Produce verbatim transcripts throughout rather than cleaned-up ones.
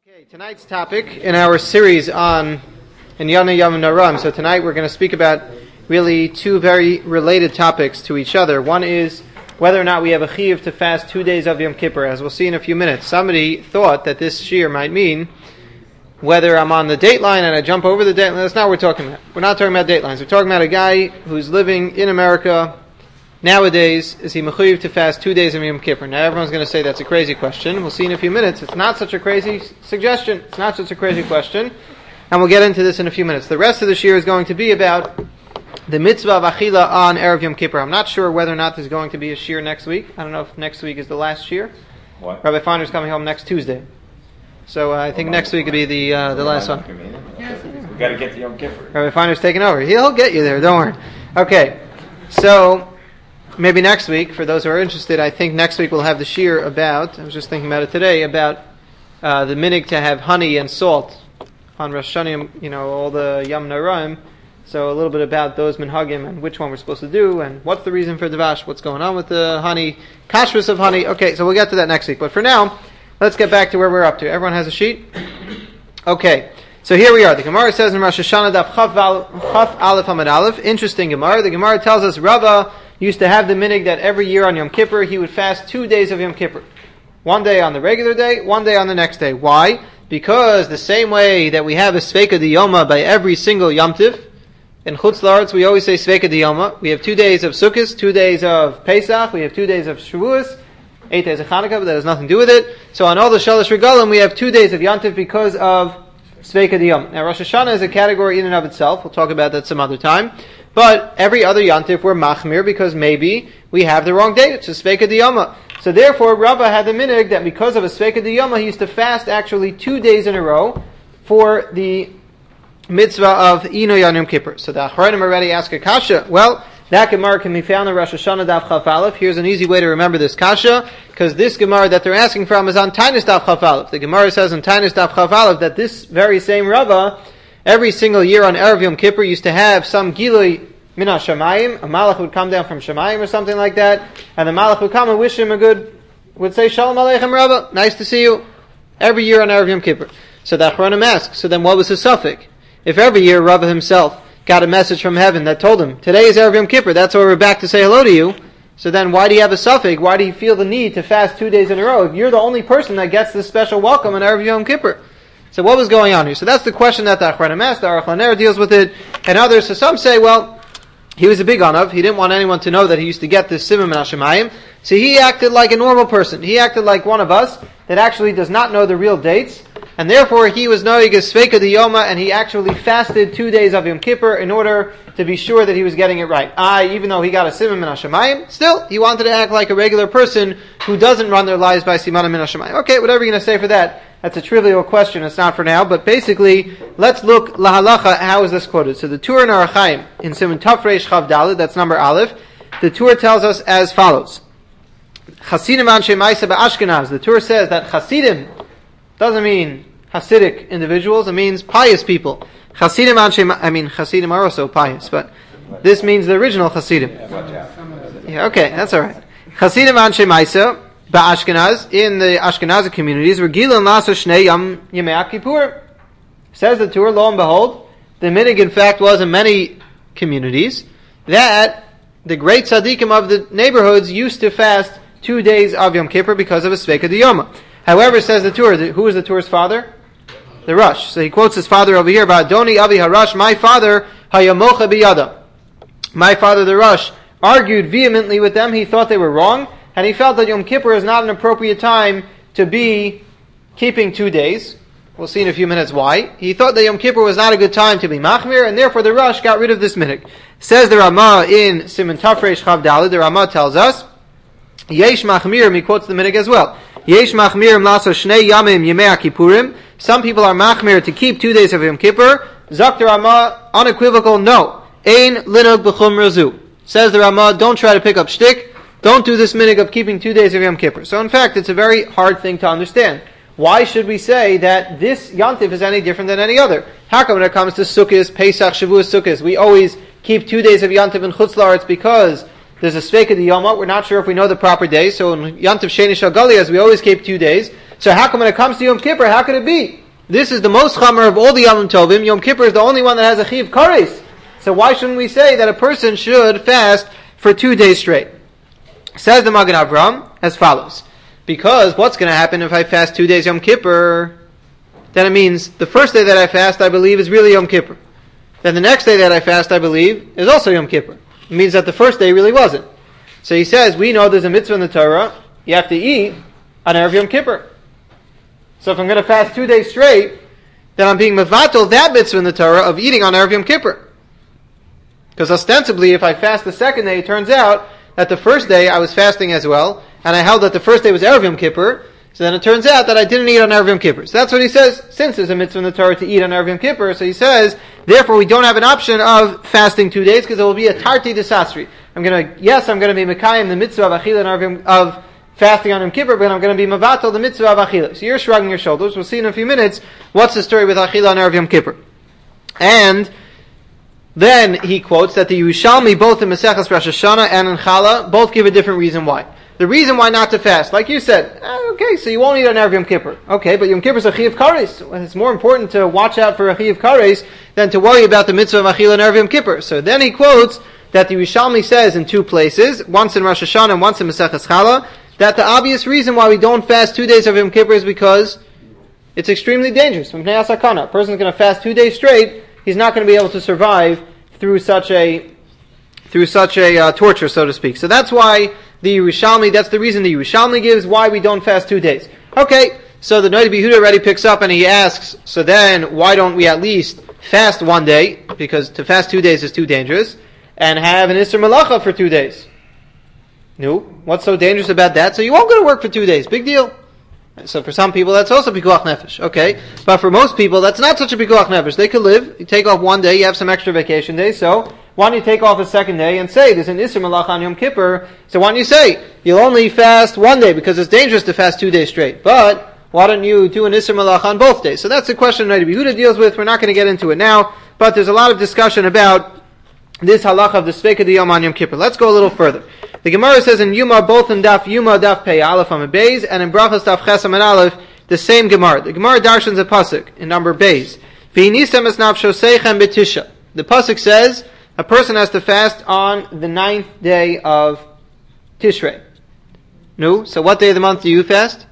Okay, tonight's topic in our series on Inyana Yom Naram. So tonight we're going to speak about really two very related topics to each other. One is whether or not we have a chiyuv to fast two days of Yom Kippur, as we'll see in a few minutes. Somebody thought that this shiur might mean whether I'm on the date line and I jump over the date line. That's not what we're talking about. We're not talking about date lines. We're talking about a guy who's living in America nowadays. Is he mechuyev to fast two days of Yom Kippur? Now everyone's going to say that's a crazy question. We'll see in a few minutes. It's not such a crazy suggestion. It's not such a crazy question. And we'll get into this in a few minutes. The rest of the shiur is going to be about the mitzvah of achila on Erev Yom Kippur. I'm not sure whether or not there's going to be a shiur next week. I don't know if next week is the last shiur. What? Rabbi Feiner's coming home next Tuesday. So uh, I think next week will be the uh, the last one. We got to get to Yom Kippur. Rabbi Feiner's taking over. He'll get you there. Don't worry. Okay. So maybe next week, for those who are interested, I think next week we'll have the shiur about, I was just thinking about it today, about uh, the minig to have honey and salt on Rosh Hashanah, you know, all the Yom Naraim. So a little bit about those minhagim and which one we're supposed to do and what's the reason for Davash, what's going on with the honey, kashrus of honey. Okay, so we'll get to that next week. But for now, let's get back to where we're up to. Everyone has a sheet? Okay, so here we are. The Gemara says in Rosh Hashanah, Daf Chaf Aleph Amud Aleph. Interesting Gemara. The Gemara tells us Rava used to have the minig that every year on Yom Kippur he would fast two days of Yom Kippur. One day on the regular day, one day on the next day. Why? Because the same way that we have a Sveika Diyoma by every single Yom Tiv, in Chutz La'aretz we always say Sveika Diyoma. We have two days of Sukkot, two days of Pesach, we have two days of Shavuos, eight days of Hanukkah, but that has nothing to do with it. So on all the Shalosh Regalim we have two days of Yom Tiv because of Sveika Diyoma. Now Rosh Hashanah is a category in and of itself. We'll talk about that some other time. But every other Yom Tiv we're machmir because maybe we have the wrong date. It's a Sveika Diyoma. So therefore Rava had the minig that because of a Sveika Diyoma he used to fast actually two days in a row for the mitzvah of Ino Yom Kippur. So the Achronim already ask a kasha. Well, that Gemara can be found in Rosh Hashanah Daf Chaf Aleph. Here's an easy way to remember this kasha, because this Gemara that they're asking from is on Taanis Daf Chaf Aleph. The Gemara says in Taanis Daf Chaf Aleph that this very same Rava, every single year on Erev Yom Kippur, used to have some Gilui Min HaShamayim. A Malach would come down from Shamayim or something like that, and the Malach would come and wish him a good, would say, Shalom Aleichem Rava, nice to see you, every year on Erev Yom Kippur. So the Achronim asks, so then what was his suffix? If every year Rava himself got a message from heaven that told him, today is Erev Yom Kippur, that's why we're back to say hello to you, so then why do you have a suffix? Why do you feel the need to fast two days in a row if you're the only person that gets this special welcome on Erev Yom Kippur? So what was going on here? So that's the question that the Achronim asked. The Aruch LaNer deals with it, and others. So some say, well, he was a big onav. He didn't want anyone to know that he used to get this simum min hashemayim. So he acted like a normal person. He acted like one of us that actually does not know the real dates, and therefore he was knowing a Sveika Diyoma, and he actually fasted two days of Yom Kippur in order to be sure that he was getting it right. I, even though he got a simum min hashemayim, still he wanted to act like a regular person who doesn't run their lives by simanim min hashemayim. Okay, whatever you're going to say for that. That's a trivial question. It's not for now. But basically, let's look lahalacha. How is this quoted? So the Tur in Orach Chaim in Siman Tafresh Chav Daled, that's number Aleph. The Tur tells us as follows: Chasidim anshe ma'aseh ba'Ashkenaz. The Tur says that Chasidim doesn't mean Hasidic individuals. It means pious people. Chasidim anshe. I mean Chasidim are also pious, but this means the original Chasidim. Yeah. Okay, that's all right. Chasidim anshe ma'aseh Ba'Ashkenaz, in the Ashkenazi communities, Regila Nasa Shnei Yom Yemei Kippur. Says the Tur, lo and behold, the minig in fact was in many communities that the great tzaddikim of the neighborhoods used to fast two days of Yom Kippur because of a Sveika Diyoma. However, says the Tur, who is the Tur's father? The Rosh. So he quotes his father over here, Va'adoni Avi HaRosh, my father, Hayamocha Biyada. My father, the Rosh, argued vehemently with them. He thought they were wrong. And he felt that Yom Kippur is not an appropriate time to be keeping two days. We'll see in a few minutes why. He thought that Yom Kippur was not a good time to be machmir, and therefore the Rosh got rid of this minig. Says the Ramah in Siman Tafresh Chav Daled, the Ramah tells us, Yesh machmir, and he quotes the minig as well. Yesh machmir mlaso shnei yamim yemei kippurim. Some people are machmir to keep two days of Yom Kippur. Zak the Ramah, unequivocal, no. Ein linog b'chum razu. Says the Ramah, don't try to pick up shtick. Don't do this minig of keeping two days of Yom Kippur. So in fact, it's a very hard thing to understand. Why should we say that this Yom Tiv is any different than any other? How come when it comes to Sukkot, Pesach, Shavuos, Sukkot, we always keep two days of Yom Tiv in Chutz La'aretz because there's a Sveika Diyoma. We're not sure if we know the proper day. So in Yom Tiv Sheni Shal Gali, as we always keep two days. So how come when it comes to Yom Kippur, how could it be? This is the most chamer of all the Yom Tovim. Yom Kippur is the only one that has a chiv kares. So why shouldn't we say that a person should fast for two days straight? Says the Magen Avraham as follows. Because what's going to happen if I fast two days Yom Kippur? Then it means the first day that I fast, I believe, is really Yom Kippur. Then the next day that I fast, I believe, is also Yom Kippur. It means that the first day really wasn't. So he says, we know there's a mitzvah in the Torah. You have to eat on Erev Yom Kippur. So if I'm going to fast two days straight, then I'm being mevatel that mitzvah in the Torah of eating on Erev Yom Kippur. Because ostensibly, if I fast the second day, it turns out that the first day I was fasting as well, and I held that the first day was Erev Yom Kippur, so then it turns out that I didn't eat on Erev Yom Kippur. So that's what he says, since there's a mitzvah in the Torah to eat on Erev Yom Kippur, so he says, therefore we don't have an option of fasting two days, because it will be a tarti desasri. I'm going to, yes, I'm going to be mekayim the mitzvah of achila and Erev Yom, of fasting on Yom Kippur, but I'm going to be mavatal the mitzvah of achila. So you're shrugging your shoulders. We'll see in a few minutes what's the story with achila on Erev Yom Kippur. And then he quotes that the Yerushalmi, both in Maseches Rosh Hashanah and in Chala, both give a different reason why. The reason why not to fast, like you said, okay, so you won't eat on Erev Yom Kippur. Okay, but Yom Kippur is a Chiyav Kares. It's more important to watch out for a Chiyav Kares than to worry about the mitzvah of achila and Erev Yom Kippur. So then he quotes that the Yerushalmi says in two places, once in Rosh Hashanah and once in Maseches Chala, that the obvious reason why we don't fast two days of Yom Kippur is because it's extremely dangerous. A person's going to fast two days straight, he's not going to be able to survive through such a through such a uh, torture, so to speak. So that's why the Yerushalmi, that's the reason the Yerushalmi gives why we don't fast two days. Okay, so the Noda B'Yehuda already picks up and he asks, so then why don't we at least fast one day, because to fast two days is too dangerous, and have an Isser Malacha for two days? No, what's so dangerous about that? So you won't go to work for two days, big deal. So for some people that's also Pikuach Nefesh, okay? But for most people that's not such a Pikuach Nefesh. They could live, you take off one day, you have some extra vacation days, so why don't you take off a second day and say, there's an Isser Malach on Yom Kippur, so why don't you say, you'll only fast one day because it's dangerous to fast two days straight, but why don't you do an Isser Malach on both days? So that's the question Noda B'Yehuda deals with. We're not going to get into it now, but there's a lot of discussion about this halach of the Sveika D'Yom on Yom Kippur. Let's go a little further. The Gemara says in Yuma, both in Daf Yuma, Daf Pei Aleph on Beis, and in Brachas Daf Chesam and Aleph, the same Gemara. The Gemara darshans a pasuk in number Beis. V'hinisem es nafshoseichem b'tisha. The pasuk says a person has to fast on the ninth day of Tishrei. No, so what day of the month do you fast?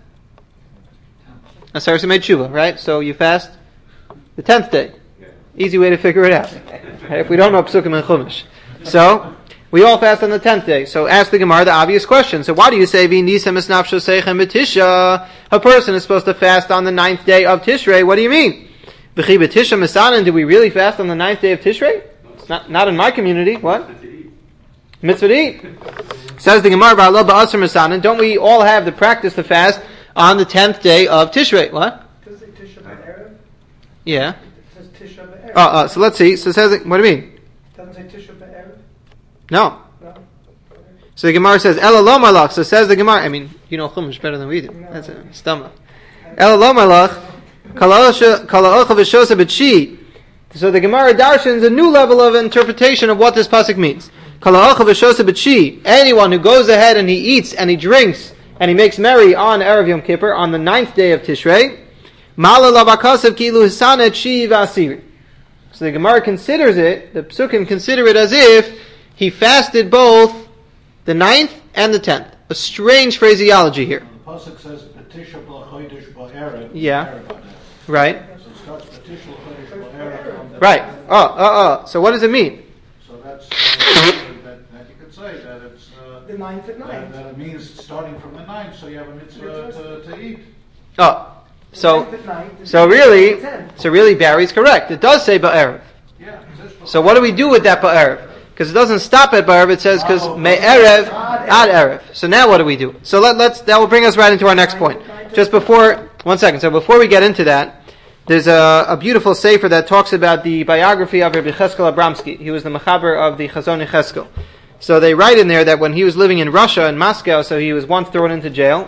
Asar made tshuva, right? So you fast the tenth day. Easy way to figure it out. Okay, if we don't know Psukim and Chumash. So, we all fast on the tenth day. So ask the Gemara the obvious question. So why do you say, V'nisem es nafsho seichem b'tisha? A person is supposed to fast on the ninth day of Tishrei. What do you mean? V'chi b'tisha misanan, do we really fast on the ninth day of Tishrei? It's not, not in my community. What? Mitzvah to eat. Says the Gemara, V'alo ba'asr misanan, don't we all have the practice to fast on the tenth day of Tishrei? What? Does it say Tisha B'Erev? Yeah. Tisha B'Erev. Uh, uh, so let's see. So it says, what do you mean? Doesn't say Tisha B'Erev? No. No. So the Gemara says, Ela lo malach. So says the Gemara, I mean, you know Chumash better than we do. No. That's a stomach. Ela lo malach. Kala ocha v'shosa b'tshi. So the Gemara darshans a new level of interpretation of what this pasuk means. Kala ocha v'shosa b'tshi. Anyone who goes ahead and he eats and he drinks and he makes merry on Erev Yom Kippur, on the ninth day of Tishrei, Mala lavakasav kilu hisanet shi v'asiri. So the Gemara considers it, the Psukim consider it as if he fasted both the ninth and the tenth. A strange phraseology here. The pasuk says B'tisha b'chodesh b'erev. Yeah. Right. So it starts B'tisha b'chodesh b'erev on the Right. Oh, oh, oh. So what does it mean? So that's uh, that, that you could say that it's uh, The ninth at that, night. that it means starting from the ninth, so you have a mitzvah to, to eat. Oh. So, The ninth at night. so really, The tenth. so really Barry's correct. It does say ba'erev. Yeah. it says So what do we do with that ba'erev? Because it doesn't stop at ba'erev, it says because me'erev ad erev. So now what do we do? So let, let's, that will bring us right into our next point. Just before, one second, so before we get into that, there's a, a beautiful sefer that talks about the biography of Rabbi Cheskel Abramsky. He was the mechaber of the Chazon Cheskel. So they write in there that when he was living in Russia, in Moscow, so he was once thrown into jail,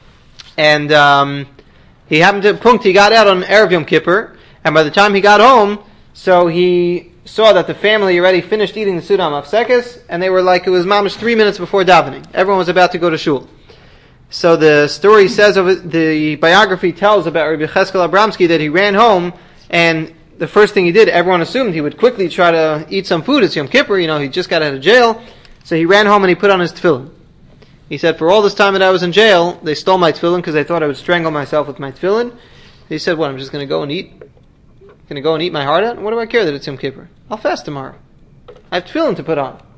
and um, he happened to, punkt, he got out on Erev Yom Kippur, and by the time he got home, so he saw that the family already finished eating the Sudam Afsekis, and they were like, it was mamish three minutes before davening. Everyone was about to go to shul. So the story says, of it, the biography tells about Rabbi Cheskel Abramsky that he ran home, and the first thing he did, everyone assumed he would quickly try to eat some food. It's Yom Kippur, you know, he just got out of jail. So he ran home and he put on his tefillin. He said, for all this time that I was in jail, they stole my tefillin because they thought I would strangle myself with my tefillin. He said, what, I'm just going to go and eat? Going to go and eat my heart out? What do I care that it's Yom Kippur? I'll fast tomorrow. I have tefillin to put on.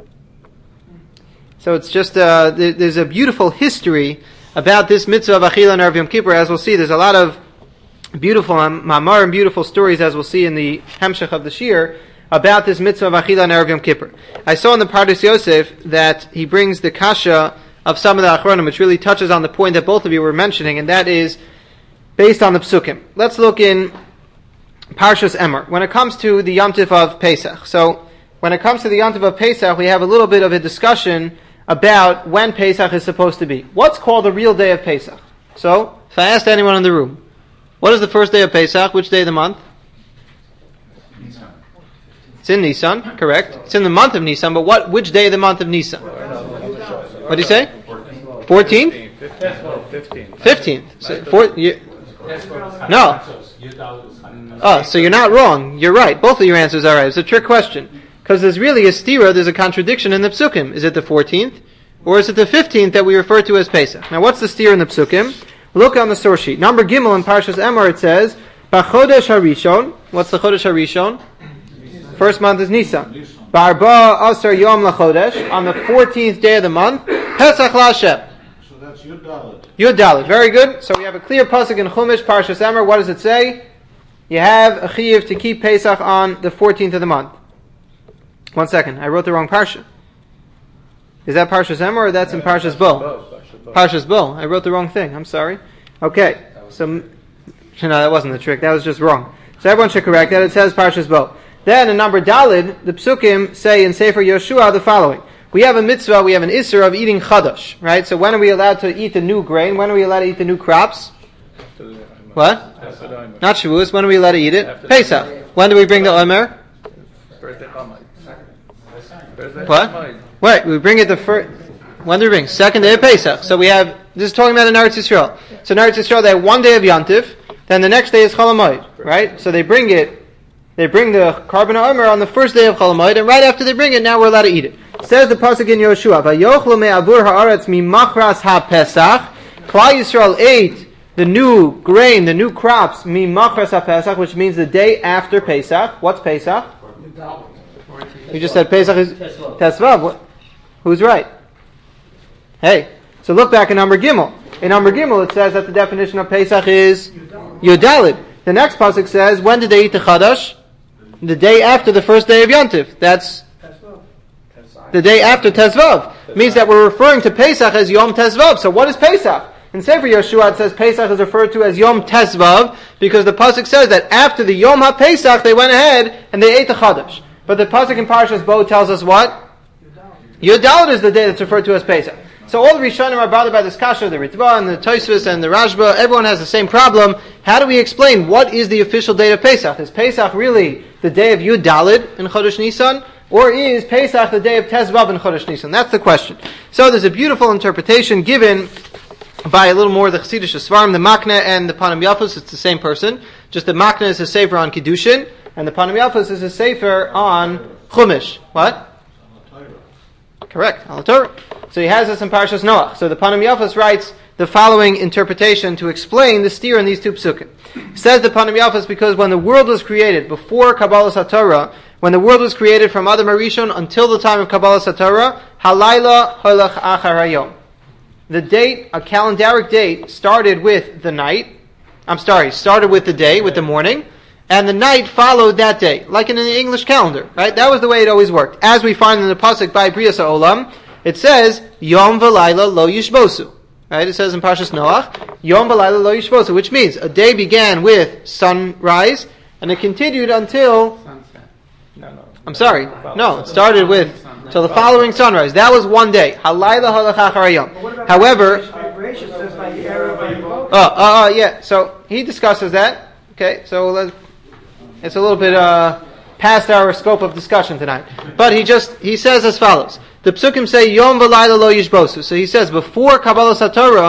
So it's just, uh, there, there's a beautiful history about this mitzvah of Achila and Erev Yom Kippur. As we'll see, there's a lot of beautiful mamar and beautiful stories, as we'll see in the Hemshech of the Shir, about this mitzvah of Achila and Erev Yom Kippur. I saw in the Pardes Yosef that he brings the kasha of some of the Achronim, which really touches on the point that both of you were mentioning, and that is based on the psukim. Let's look in Parshas Emor. When it comes to the Yom Tif of Pesach, so when it comes to the Yom Tif of Pesach, we have a little bit of a discussion about when Pesach is supposed to be. What's called the real day of Pesach? So, if I asked anyone in the room, what is the first day of Pesach? Which day of the month? Nisan. It's in Nisan, correct. It's in the month of Nisan, but what? Which day of the month of Nisan? What do you say? fourteenth? fifteenth. fifteenth. So, four, you, no. Oh, so you're not wrong. You're right. Both of your answers are right. It's a trick question. Because there's really a stira, there's a contradiction in the psukim. Is it the fourteenth? Or is it the fifteenth that we refer to as Pesach? Now what's the stira in the psukim? Look on the source sheet. Number Gimel in Parshas Emor it says, B'chodesh HaRishon. What's the Chodesh HaRishon? First month is Nisan. B'arba Asar Yom LaChodesh. On the fourteenth day of the month, Pesach LaHashem. So that's Yud Dalet. Yud Dalet. Very good. So we have a clear pasuk in Chumash, Parshas Emor. What does it say? You have a chiyuv to keep Pesach on the fourteenth of the month. One second, I wrote the wrong parsha. Is that Parshas Emor or that's in Parshas Bo? Parshas Bo. I wrote the wrong thing. I'm sorry. Okay, so no, that wasn't the trick. That was just wrong. So everyone should correct that. It says Parshas Bo. Then in number Dalid, the Psukim say in Sefer Yoshua the following: we have a mitzvah, we have an isser of eating chadash, right? So when are we allowed to eat the new grain? When are we allowed to eat the new crops? What? Not Shavuos. When are we allowed to eat it? Pesach. When do we bring the Omer? What? Wait, we bring it the first. When do we bring? Second day of Pesach. So we have, this is talking about in Eretz Yisrael. So in Eretz Yisrael they have one day of Yom Tif, then the next day is Chol HaMoed, right? So they bring it, they bring the Karban HaOmer on the first day of Chol HaMoed, and right after they bring it, now we're allowed to eat it. It says the pasuk in Yoshua, Vayochlu me'avur ha'aretz mimachras ha'pesach. Klal Yisrael ate the new grain, the new crops, mimachras ha'pesach, which means the day after Pesach. What's Pesach? You just said Pesach is Tesvav. Who's right? Hey, so look back in Amar Gimel. In Amar Gimel it says that the definition of Pesach is Yud Dalet. The next pasuk says, when did they eat the Chadash? The day after the first day of Yom Tif. That's the day after Tezvav. It means that we're referring to Pesach as Yom Tezvav. So what is Pesach? In Sefer Yeshua it says Pesach is referred to as Yom Tezvav because the pasuk says that after the Yom HaPesach they went ahead and they ate the Chadash. But the pasuk in Parshas Bo tells us what? Yud Dalet is the day that's referred to as Pesach. So all the Rishonim are bothered by this kasha, the Ritva and the Tosfos and the Rashba. Everyone has the same problem. How do we explain what is the official date of Pesach? Is Pesach really the day of Yud Dalet in Chodesh Nisan? Or is Pesach the day of Tezvav in Chodesh Nisan? That's the question. So there's a beautiful interpretation given by a little more the Chassidish Svarim, the Makna and the Panim Yafos. It's the same person. Just the Makna is a sefer on Kiddushin, and the Panim Yafos is a sefer on Chumash. What? Correct. Al Torah. So he has this in Parshas Noach. So the Panim Yafos writes the following interpretation to explain the steer in these two psukim. He says the Panim Yafos because when the world was created, before Kabbalah Satorah, when the world was created from Adam Arishon until the time of Kabbalah Satorah, Halayla Holach Achar Hayom. The date, a calendaric date, started with the night. I'm sorry, started with the day, with the morning, and the night followed that day, like in the English calendar, right? That was the way it always worked. As we find in the pasuk by Brias HaOlam, it says Yom V'Layla Lo Yishbosu. Right? It says in Parshas Noach, Yom V'Layla Lo Yishbosu, which means a day began with sunrise and it continued until sunset. No, no. I'm sorry. No, it started with till the following sunrise. That was one day. Halayla Halach Achar Hayom. However, oh, uh, uh, yeah. So he discusses that. Okay, so let's, it's a little bit uh, past our scope of discussion tonight. But he just he says as follows. The psukim say Yom V'Layla Lo Yishbosu. So he says before Kabbalah Satorah,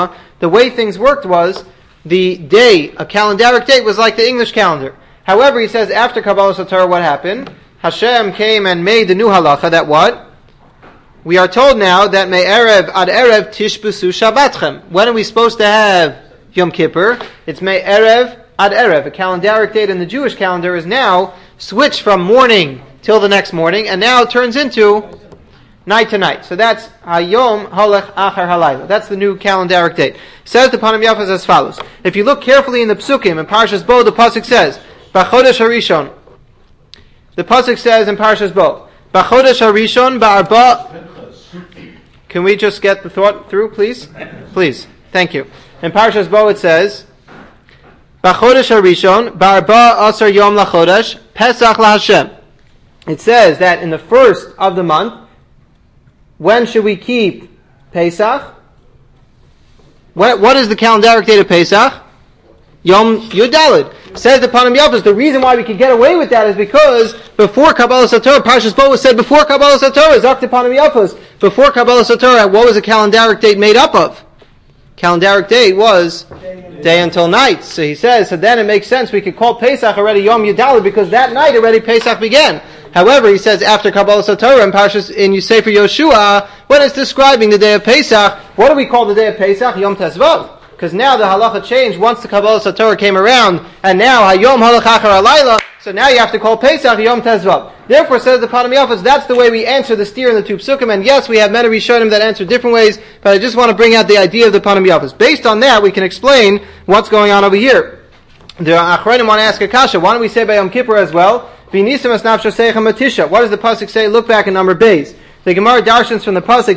the way things worked was the day, a calendaric date, was like the English calendar. However, he says after Kabbalah Satorah, what happened? Hashem came and made the new halacha that what? We are told now that me'erev ad erev tishbusu shabbatchem. When are we supposed to have Yom Kippur? It's me'erev ad erev. A calendaric date in the Jewish calendar is now switched from morning till the next morning, and now turns into night to night. So that's Hayom Holech Achar Halayla. That's the new calendaric date. Says the Panim Yafas as follows. If you look carefully in the Psukim, in Parshas Bo, the Pasuk says, B'chodesh Harishon. The Pasuk says in Parshas Bo, B'chodesh Harishon ba'arba. Can we just get the thought through, please? Please. Thank you. In Parshas Bo it says, B'chodesh Harishon ba'arba asar yom lachodesh Pesach laHashem. It says that in the first of the month, when should we keep Pesach? What, what is the calendaric date of Pesach? Yom Yudalid. Says the Panim Yafas, the reason why we could get away with that is because before Kabbalah Satorah, Parshas Bo was said before Kabbalah Satorah, Zakta Panim Yafas, before Kabbalah Satorah, what was the calendaric date made up of? Calendaric date was day until night. So he says, so then it makes sense we could call Pesach already Yom Yudalid because that night already Pesach began. However, he says after Kabbalah Satorah in Parshas in Sefer Yoshua, when it's describing the day of Pesach, what do we call the day of Pesach? Yom Tezvav. Because now the halacha changed once the Kabbalah Satorah came around, and now Hayom Holech Achar Halayla, so now you have to call Pesach Yom Tezvav. Therefore, says the Panim Yafas, that's the way we answer the steer in the two psukim, and yes, we have many Rishonim that answer different ways, but I just want to bring out the idea of the Panim Yafas. Based on that, we can explain what's going on over here. The Achronim want to ask a kasha, why don't we say by Yom Kippur as well? What does the pasuk say? Look back in number Beis. The Gemara darshans from the pasuk.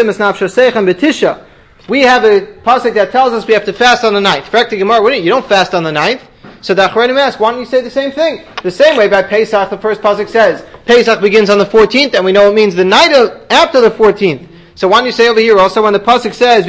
We have a pasuk that tells us we have to fast on the ninth. Correct the Gemara? You don't fast on the ninth. So the Achronim ask, why don't you say the same thing? The same way by Pesach, the first pasuk says Pesach begins on the fourteenth, and we know it means the night of, after the fourteenth. So why don't you say over here also when the pasuk says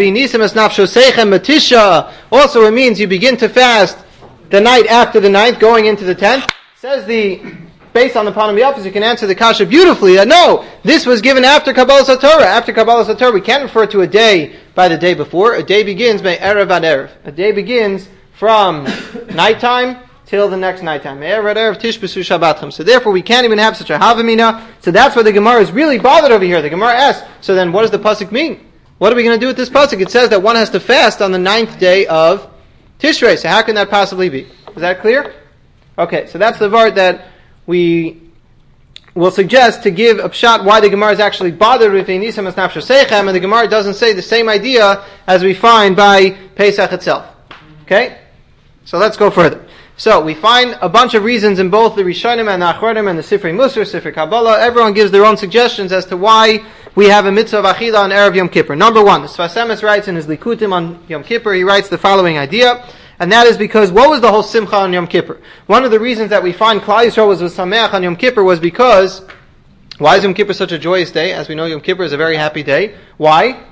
also it means you begin to fast the night after the ninth, going into the tenth. Says the based on the Panim Yafas, you can answer the kasha beautifully. That no, this was given after Kabbalah Satorah. After Kabbalah Satorah, we can't refer to a day by the day before. A day begins by erev ad erev. A day begins from nighttime till the next nighttime. Erev ad erev tishbesu shabbatchem. So therefore, we can't even have such a havamina. So that's where the Gemara is really bothered over here. The Gemara asks, so then what does the pasuk mean? What are we going to do with this pasuk? It says that one has to fast on the ninth day of Tishrei. So how can that possibly be? Is that clear? Okay, so that's the part that we will suggest to give a pshat why the Gemara is actually bothered with Einisam as Nafsho Seichem, and the Gemara doesn't say the same idea as we find by Pesach itself. Okay? So let's go further. So we find a bunch of reasons in both the Rishonim and the Achronim and the Sifrei Musar, Sifrei Kabbalah. Everyone gives their own suggestions as to why we have a mitzvah of Achila on Erev Yom Kippur. Number one, the Sfas Emes writes in his Likutim on Yom Kippur, he writes the following idea. And that is because, what was the whole simcha on Yom Kippur? One of the reasons that we find Klal Yisrael was sameach on Yom Kippur was because, why is Yom Kippur such a joyous day? As we know, Yom Kippur is a very happy day. Why?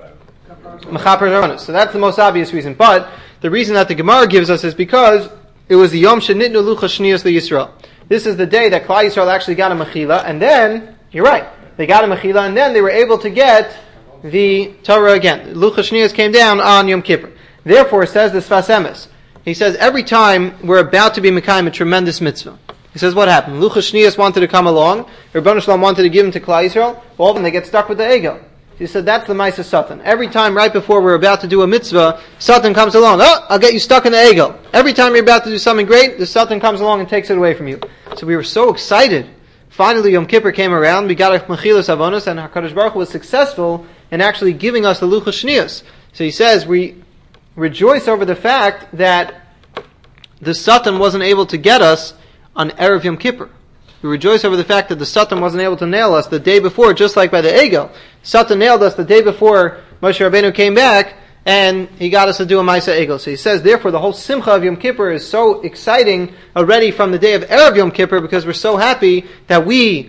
Mechaper Zoronos. So that's the most obvious reason. But the reason that the Gemara gives us is because it was the Yom Shenitnu Luchas Shniyos LeYisrael. This is the day that Klal Yisrael actually got a mechila, and then, you're right, they got a mechila, and then they were able to get the Torah again. Luchas Shniyos came down on Yom Kippur. Therefore, says the Sfas Emes, he says every time we're about to be Mekayim a tremendous mitzvah, he says what happened? Luchas Shniyos wanted to come along, Rebbeinu Shalom wanted to give him to Klal Yisrael, all of them they get stuck with the ego. He said that's the Maisa Satan. Every time right before we're about to do a mitzvah, Satan comes along, oh, I'll get you stuck in the ego. Every time you're about to do something great, the Satan comes along and takes it away from you. So we were so excited. Finally Yom Kippur came around, we got a Mechilas Avonos, and HaKadosh Baruch Hu was successful in actually giving us the Luchas Shniyos. So he says we rejoice over the fact that the Satan wasn't able to get us on Erev Yom Kippur. We rejoice over the fact that the Satan wasn't able to nail us the day before, just like by the Egel. Satan nailed us the day before Moshe Rabbeinu came back, and he got us to do a Maisa Egel. So he says, therefore, the whole Simcha of Yom Kippur is so exciting already from the day of Erev Yom Kippur, because we're so happy that we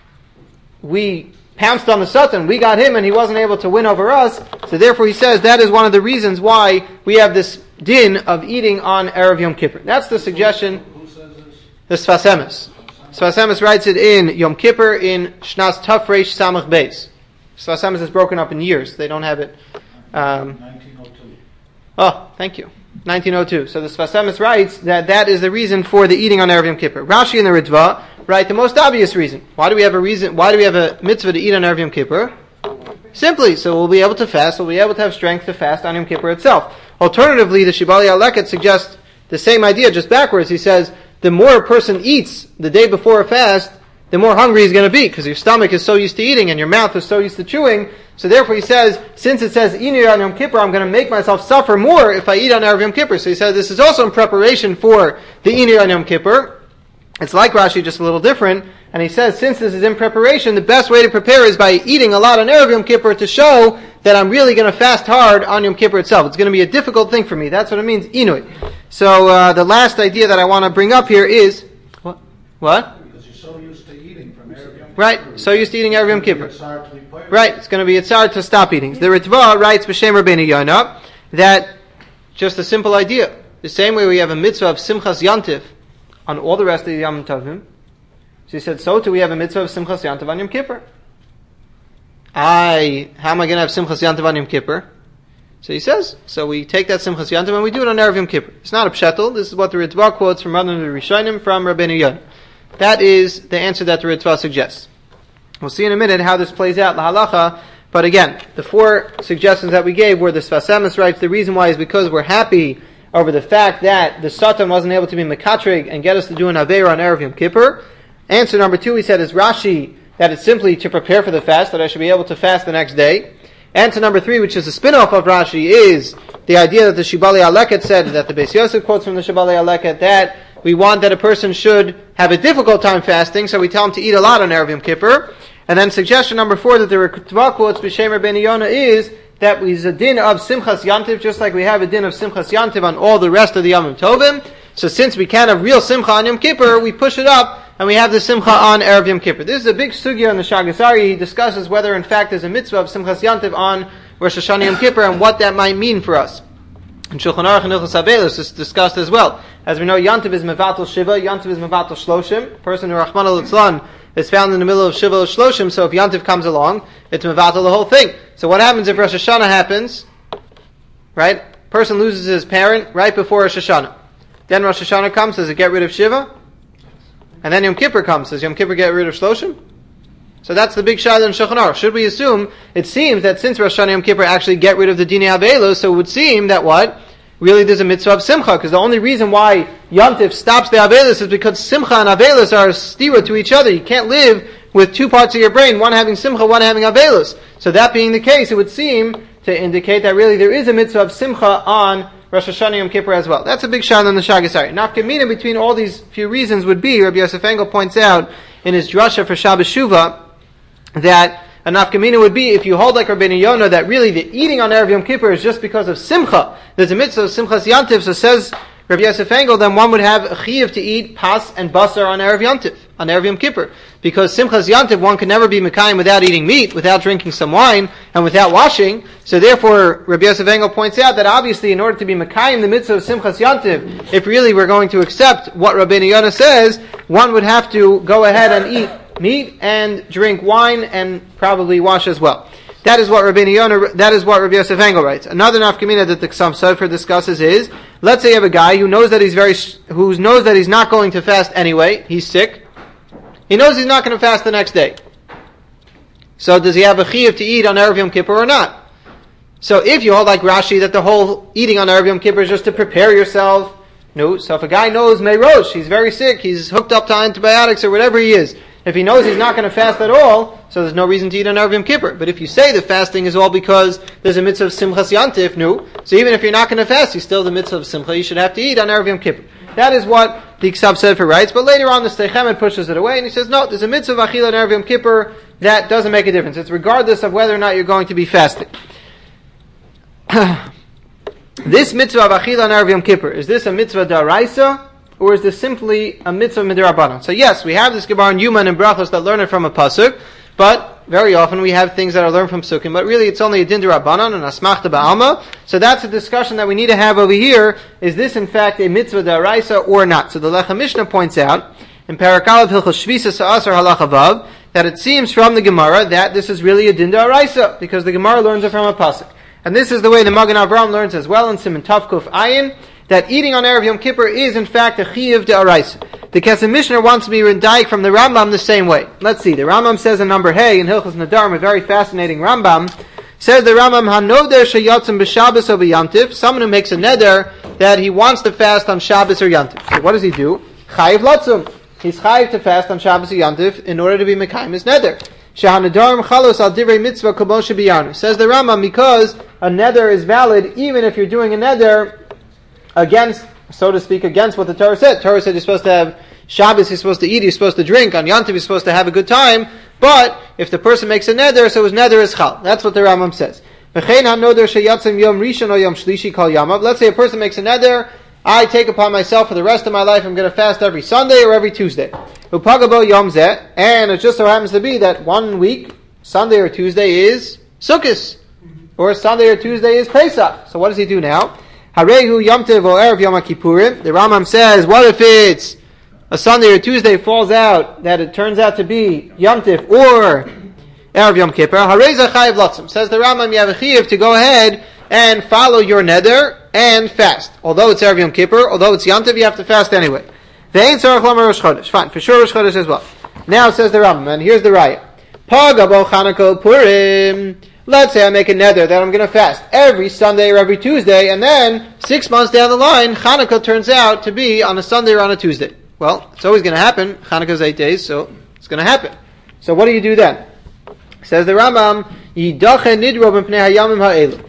we pounced on the Satan, we got him, and he wasn't able to win over us. So therefore he says that is one of the reasons why we have this din of eating on Erev Yom Kippur. That's the suggestion. Who says this? The Sfas Emes. Sfas Emes writes it in Yom Kippur in Shnas Taf Reish Samach Beis. Sfas Emes is broken up in years. They don't have it. Um, nineteen oh two. Oh, thank you. nineteen oh two. So the Sfas Emes writes that that is the reason for the eating on Erev Yom Kippur. Rashi in the Ritva write the most obvious reason. Why do we have a reason? Why do we have a mitzvah to eat on Erev Yom Kippur? Simply, so we'll be able to fast. We'll be able to have strength to fast on Yom Kippur itself. Alternatively, the Shibali HaLeket suggests the same idea, just backwards. He says the more a person eats the day before a fast, the more hungry he's going to be, because your stomach is so used to eating and your mouth is so used to chewing. So therefore he says, since it says Inu on Yom Kippur, I'm going to make myself suffer more if I eat on Erev Yom Kippur. So he says this is also in preparation for the Inu on Yom Kippur. It's like Rashi, just a little different. And he says, since this is in preparation, the best way to prepare is by eating a lot on Erev Yom Kippur to show that I'm really going to fast hard on Yom Kippur itself. It's going to be a difficult thing for me. That's what it means, Inui. So uh, the last idea that I want to bring up here is, what? What? So used to eating from Erev Yom Kippur. Right, so used to eating Erev Yom Kippur. It's hard to be poor. Right, it's going to be it's hard to stop eating. The Ritva writes B'Shem Rabbeinu Yonah that just a simple idea. The same way we have a mitzvah of Simchas Yantiv on all the rest of the Yom Tovim. So he said, so too we have a mitzvah of Simchas Yantiv on Yom Kippur. I, how am I going to have Simchas Yantiv on Yom Kippur? So he says, so we take that Simchas Yantiv and we do it on Erev Yom Kippur. It's not a pshetel. This is what the Ritva quotes from Rabban the Rishonim from Rabbeinu Yonah. That is the answer that the Ritva suggests. We'll see in a minute how this plays out, la halacha. But again, the four suggestions that we gave were the Sfas Emes writes, the reason why is because we're happy over the fact that the Satan wasn't able to be Mekatrig and get us to do an Aveira on Erev Yom Kippur. Answer number two, he said, is Rashi, that it's simply to prepare for the fast, that I should be able to fast the next day. Answer number three, which is a spin-off of Rashi, is the idea that the Shibali HaLeket said, that the Beis Yosef quotes from the Shibali HaLeket, that we want that a person should have a difficult time fasting, so we tell him to eat a lot on Erev Yom Kippur. And then suggestion number four that the Ritva quotes B'Shem Rabbeinu Yonah is that we is a din of Simchas Yantiv, just like we have a din of Simchas Yantiv on all the rest of the Yom Tovim. So since we can't have real Simcha on Yom Kippur, we push it up and we have the Simcha on Erev Yom Kippur. This is a big sugya in the Shagas Ari. He discusses whether in fact there's a mitzvah of Simchas Yantiv on Rosh Hashanah Yom Kippur and what that might mean for us. In Shulchan Aruch and Hilchos Avelos is discussed as well. As we know, Yantiv is Mevatel Shiva, Yantiv is Mevatel Shloshim. A person who Rahman al-Itzlan is found in the middle of Shiva or Shloshim, so if Yantiv comes along, it's Mevatel the whole thing. So what happens if Rosh Hashanah happens? Right? Person loses his parent right before Rosh Hashanah. Then Rosh Hashanah comes, does it get rid of Shiva? And then Yom Kippur comes, does Yom Kippur get rid of Shloshim? So that's the big shayla in Shulchan Aruch. Should we assume, it seems that since Rosh Hashanah Yom Kippur actually get rid of the Dinei Avelos, so it would seem that what? Really there's a mitzvah of Simcha, because the only reason why Yantiv stops the Avelos is because Simcha and Avelos are stira to each other. You can't live with two parts of your brain, one having Simcha, one having Avelos. So that being the case, it would seem to indicate that really there is a mitzvah of Simcha on Rosh Hashanah Yom Kippur as well. That's a big shayla in the Shagas Ari. Nafkamina between all these few reasons would be, Rabbi Yosef Engel points out in his drasha for Shabbos Shuvah, that a nafkamina would be if you hold like Rabbeinu Yonah that really the eating on Erev Yom Kippur is just because of Simcha. There's a mitzvah of Simchas Yantiv, so says Rabbi Yosef Engel, then one would have a chiyuv to eat pas and basar on Erev Yantiv, on Erev Yom Kippur. Because Simchas Yantiv, one can never be Mekayim without eating meat, without drinking some wine, and without washing. So therefore, Rabbi Yosef Engel points out that obviously in order to be Mekayim the mitzvah of Simchas Yantiv, if really we're going to accept what Rabbeinu Yonah says, one would have to go ahead and eat meat and drink wine and probably wash as well. That is what Rabbeinu Yonah, that is what Rabbi Yosef Engel writes. Another nafkamina that the Ksam Sofer discusses is, let's say you have a guy who knows that he's very, who knows that he's not going to fast anyway. He's sick. He knows he's not going to fast the next day. So does he have a chiyuv to eat on Erev Yom Kippur or not? So if you hold like Rashi that the whole eating on Erev Yom Kippur is just to prepare yourself, no. So if a guy knows Meirosh, he's very sick, he's hooked up to antibiotics or whatever he is, if he knows he's not going to fast at all, so there's no reason to eat on Erev Yom Kippur. But if you say the fasting is all because there's a mitzvah of Simchas Yantif, no. So even if you're not going to fast, you still the mitzvah of Simcha, you should have to eat on Erev Yom Kippur. That is what the Ksab Sefer writes, but later on the Steichemet pushes it away and he says, no, there's a mitzvah of Achila on Erev Yom Kippur that doesn't make a difference. It's regardless of whether or not you're going to be fasting. This mitzvah of Achila on Erev Yom Kippur, is this a mitzvah daraisa? Or is this simply a mitzvah midrabanan? So yes, we have this Gemara in Yuman and Brachos that learn it from a pasuk, but very often we have things that are learned from psukim, but really it's only a din derabanan and asmachta ba'alma. So that's a discussion that we need to have over here. Is this in fact a mitzvah daraisa or not? So the Lechem Mishnah points out in Parakalav Hilchos Shvisa Sa'asar Halacha Vav that it seems from the Gemara that this is really a din daraisa because the Gemara learns it from a pasuk. And this is the way the Magen Avraham learns as well in Siman Tav Kuf Ayin, that eating on Erev Yom Kippur is in fact a Chiyuv D'Oraisa. The Kesef Mishnah wants to be Rendaik from the Rambam the same way. Let's see, the Rambam says in number Hey, in Hilchos Nadarim, a very fascinating Rambam, says the Rambam, Hanoder Sheyotzim B'Shabbos or B'Yantiv, someone who makes a neder that he wants to fast on Shabbos or Yantiv. So what does he do? Chayiv Lotzum. He's chayiv to fast on Shabbos or Yantiv in order to be Mekayim his neder. Shehanadarim chalos al divrei mitzvah kol shebiyanu. Says the Rambam, because a neder is valid even if you're doing a neder against, so to speak, against what the Torah said. Torah said you're supposed to have Shabbos, you're supposed to eat, you're supposed to drink. On Yantiv, you're supposed to have a good time. But if the person makes a neder, so his neder is chal. That's what the Rambam says. Let's say a person makes a neder, I take upon myself for the rest of my life, I'm going to fast every Sunday or every Tuesday. And it just so happens to be that one week, Sunday or Tuesday is Sukkot, or Sunday or Tuesday is Pesach. So what does he do now? Harehu Yom Tov or Erev Yom Kippurim. The Rambam says, what if it's a Sunday or Tuesday falls out that it turns out to be Yom Tov or Erev Yom Kippur? Harei Chayiv Lotzim. Says the Rambam, you have a chiyuv to go ahead and follow your neder and fast. Although it's Erev Yom Kippur, although it's Yom Tov, you have to fast anyway. Ve'ein tzarich lomar Rosh Chodesh. Fine, for sure Rosh Chodesh as well. Now says the Rambam, and here's the raya. Pagabo Chanukah Purim. Let's say I make a neder that I'm going to fast every Sunday or every Tuesday, and then six months down the line, Chanukah turns out to be on a Sunday or on a Tuesday. Well, it's always going to happen. Chanukah's eight days, so it's going to happen. So what do you do then? Says the Rambam, Yidache nidro b'pnei hayamim ha'elu.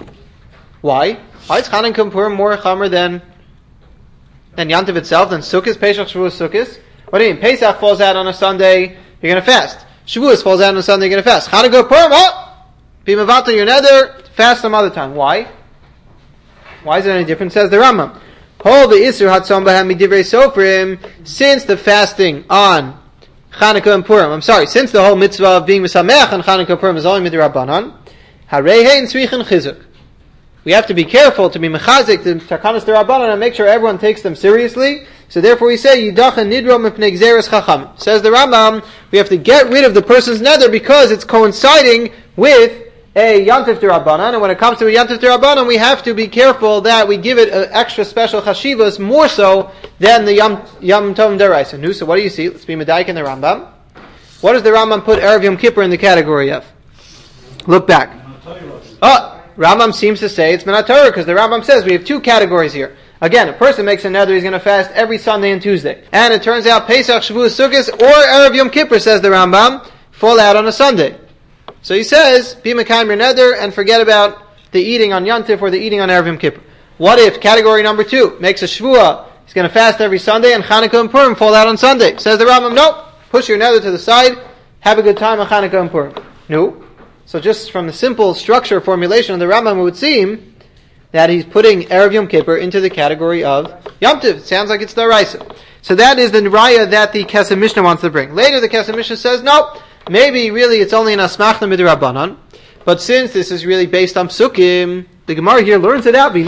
Why? Why is Chanukah Purim more chamer than than Yantiv itself, than Sukkot, Pesach, Shavuos, Sukkot? What do you mean? Pesach falls out on a Sunday, you're going to fast. Shavuos falls out on a Sunday, you're going to fast. Chanukah Purim, oh! Be mevatel your neder, fast some other time. Why? Why is it any different? Says the Rambam. Hold the Isur Hatzom Bahem Midivrei Sofrim, since the fasting on Chanukah and Purim, I'm sorry, since the whole mitzvah of being Mesameach on Chanukah and Purim is only Midirabbanan, Hareihein Tzrichin Chizuk. We have to be careful to be mechazik to Takanas D'Rabbanan and make sure everyone takes them seriously. So therefore we say, Yidach Nidro Mipnei Gzeres Chacham. Says the Rambam, we have to get rid of the person's neder because it's coinciding with a Yantiv D'Rabbanan, and when it comes to a Yantiv D'Rabbanan, we have to be careful that we give it an extra special chashivas, more so than the Yom, Yom Tov D'Oraisa. Nu, so what do you see? Let's be Medaik in the Rambam. What does the Rambam put Erev Yom Kippur in the category of? Look back. Oh, Rambam seems to say it's Minat Torah, because the Rambam says we have two categories here. Again, a person makes a neder, he's going to fast every Sunday and Tuesday. And it turns out Pesach, Shavuos, Sukkot, or Erev Yom Kippur, says the Rambam, fall out on a Sunday. So he says, be mekayim your neder and forget about the eating on Yantif or the eating on Erev Yom Kippur. What if category number two makes a shvua, he's going to fast every Sunday, and Chanukah and Purim fall out on Sunday? Says the Rambam, no, push your neder to the side, have a good time on Chanukah and Purim. No. So just from the simple structure formulation of the Rambam, it would seem that he's putting Erev Yom Kippur into the category of Yom Tov. It sounds like it's the Raisa. So that is the raya that the Kesef Mishnah wants to bring. Later the Kesef Mishnah says, no, maybe really it's only an asmachta midrabanan, but since this is really based on psukim, the Gemara here learns it out.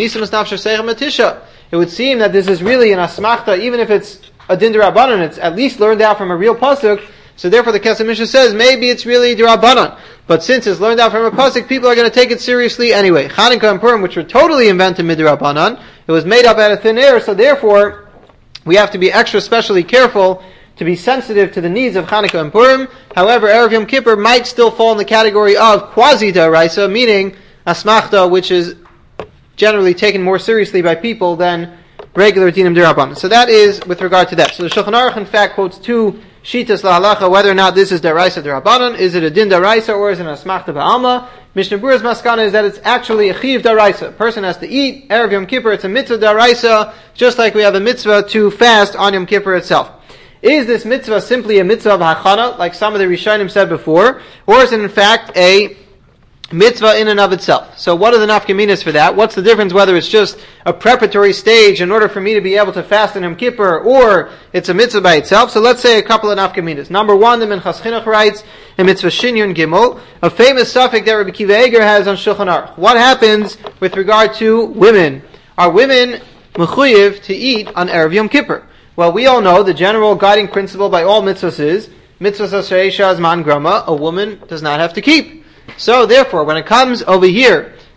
It would seem that this is really an asmachta, even if it's a din derabanan, it's at least learned out from a real pasuk. So therefore the Kesef Mishnah says maybe it's really derabanan, but since it's learned out from a pasuk, people are going to take it seriously anyway. Chanukah and Purim, which were totally invented midrabanan, it was made up out of thin air. So therefore we have to be extra specially careful to be sensitive to the needs of Chanukah and Purim. However, Erev Yom Kippur might still fall in the category of quasi d'oraisa, meaning asmachta, which is generally taken more seriously by people than regular dinim d'Rabbanan. So that is with regard to that. So the Shulchan Aruch in fact quotes two shitas lahalacha, whether or not this is d'oraisa d'Rabbanan, is it a din d'oraisa or is it an asmachta ba'alma? Mishnah Berurah's maskana is that it's actually a chiv d'oraisa. A person has to eat Erev Yom Kippur, it's a mitzvah d'oraisa, just like we have a mitzvah to fast on Yom Kippur itself. Is this mitzvah simply a mitzvah of hachana, like some of the Rishonim said before, or is it in fact a mitzvah in and of itself? So what are the nafkaminas for that? What's the difference whether it's just a preparatory stage in order for me to be able to fast in Yom Kippur, or it's a mitzvah by itself? So let's say a couple of nafkaminas. Number one, the Minchas Chinuch writes in Mitzvah Shinyon Gimel, a famous suffix that Rabbi Akiva Eiger has on Shulchan Aruch. What happens with regard to women? Are women mechuyev to eat on Erev Yom Kippur? Well, we all know the general guiding principle by all mitzvahs is mitzvahs asher zman grama, a woman does not have to keep. So therefore, when it comes over here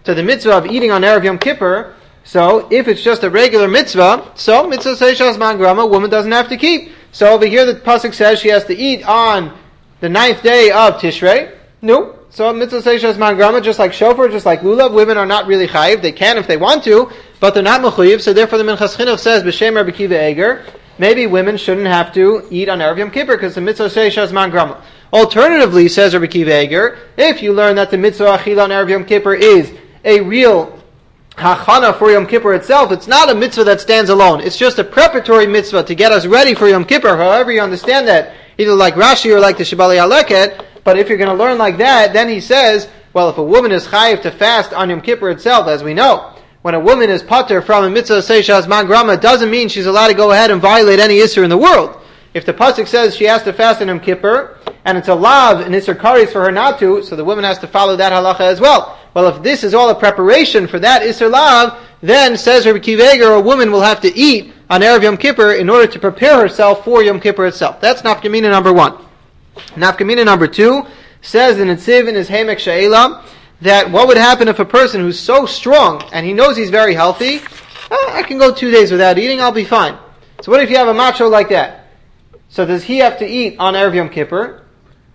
to the mitzvah of eating on Erev Yom Kippur. So if it's just a regular mitzvah, so mitzvah seishas man grama, woman doesn't have to keep. So over here the pasuk says she has to eat on the ninth day of Tishrei. No. So mitzvah seishas man grama, just like shofar, just like lulav, women are not really chayiv. They can if they want to, but they're not mechuyev. So therefore the Minchas Chinuch says, b'shem Rabbi Kiva Eger, maybe women shouldn't have to eat on Erev Yom Kippur because the mitzvah seishas man grama. Alternatively, says Rabbi Kiva Eger, if you learn that the mitzvah achila on Erev Yom Kippur is a real hachana for Yom Kippur itself, it's not a mitzvah that stands alone. It's just a preparatory mitzvah to get us ready for Yom Kippur, however you understand that, either like Rashi or like the Shibali Aleket. But if you're going to learn like that, then he says, well, if a woman is chayiv to fast on Yom Kippur itself, as we know, when a woman is pater from a mitzvah seishas man grama, it doesn't mean she's allowed to go ahead and violate any isser in the world. If the pasuk says she has to fast on Yom Kippur, and it's a lav and isser karis for her not to, so the woman has to follow that halacha as well. Well, if this is all a preparation for that isser lav, then, says Rabbi Kiva Eger, a woman will have to eat on Erev Yom Kippur in order to prepare herself for Yom Kippur itself. That's nafkamina number one. Nafkamina number two says in Netziv in his Hemek She'ela that what would happen if a person who's so strong and he knows he's very healthy, oh, I can go two days without eating, I'll be fine. So what if you have a macho like that? So does he have to eat on Erev Yom Kippur?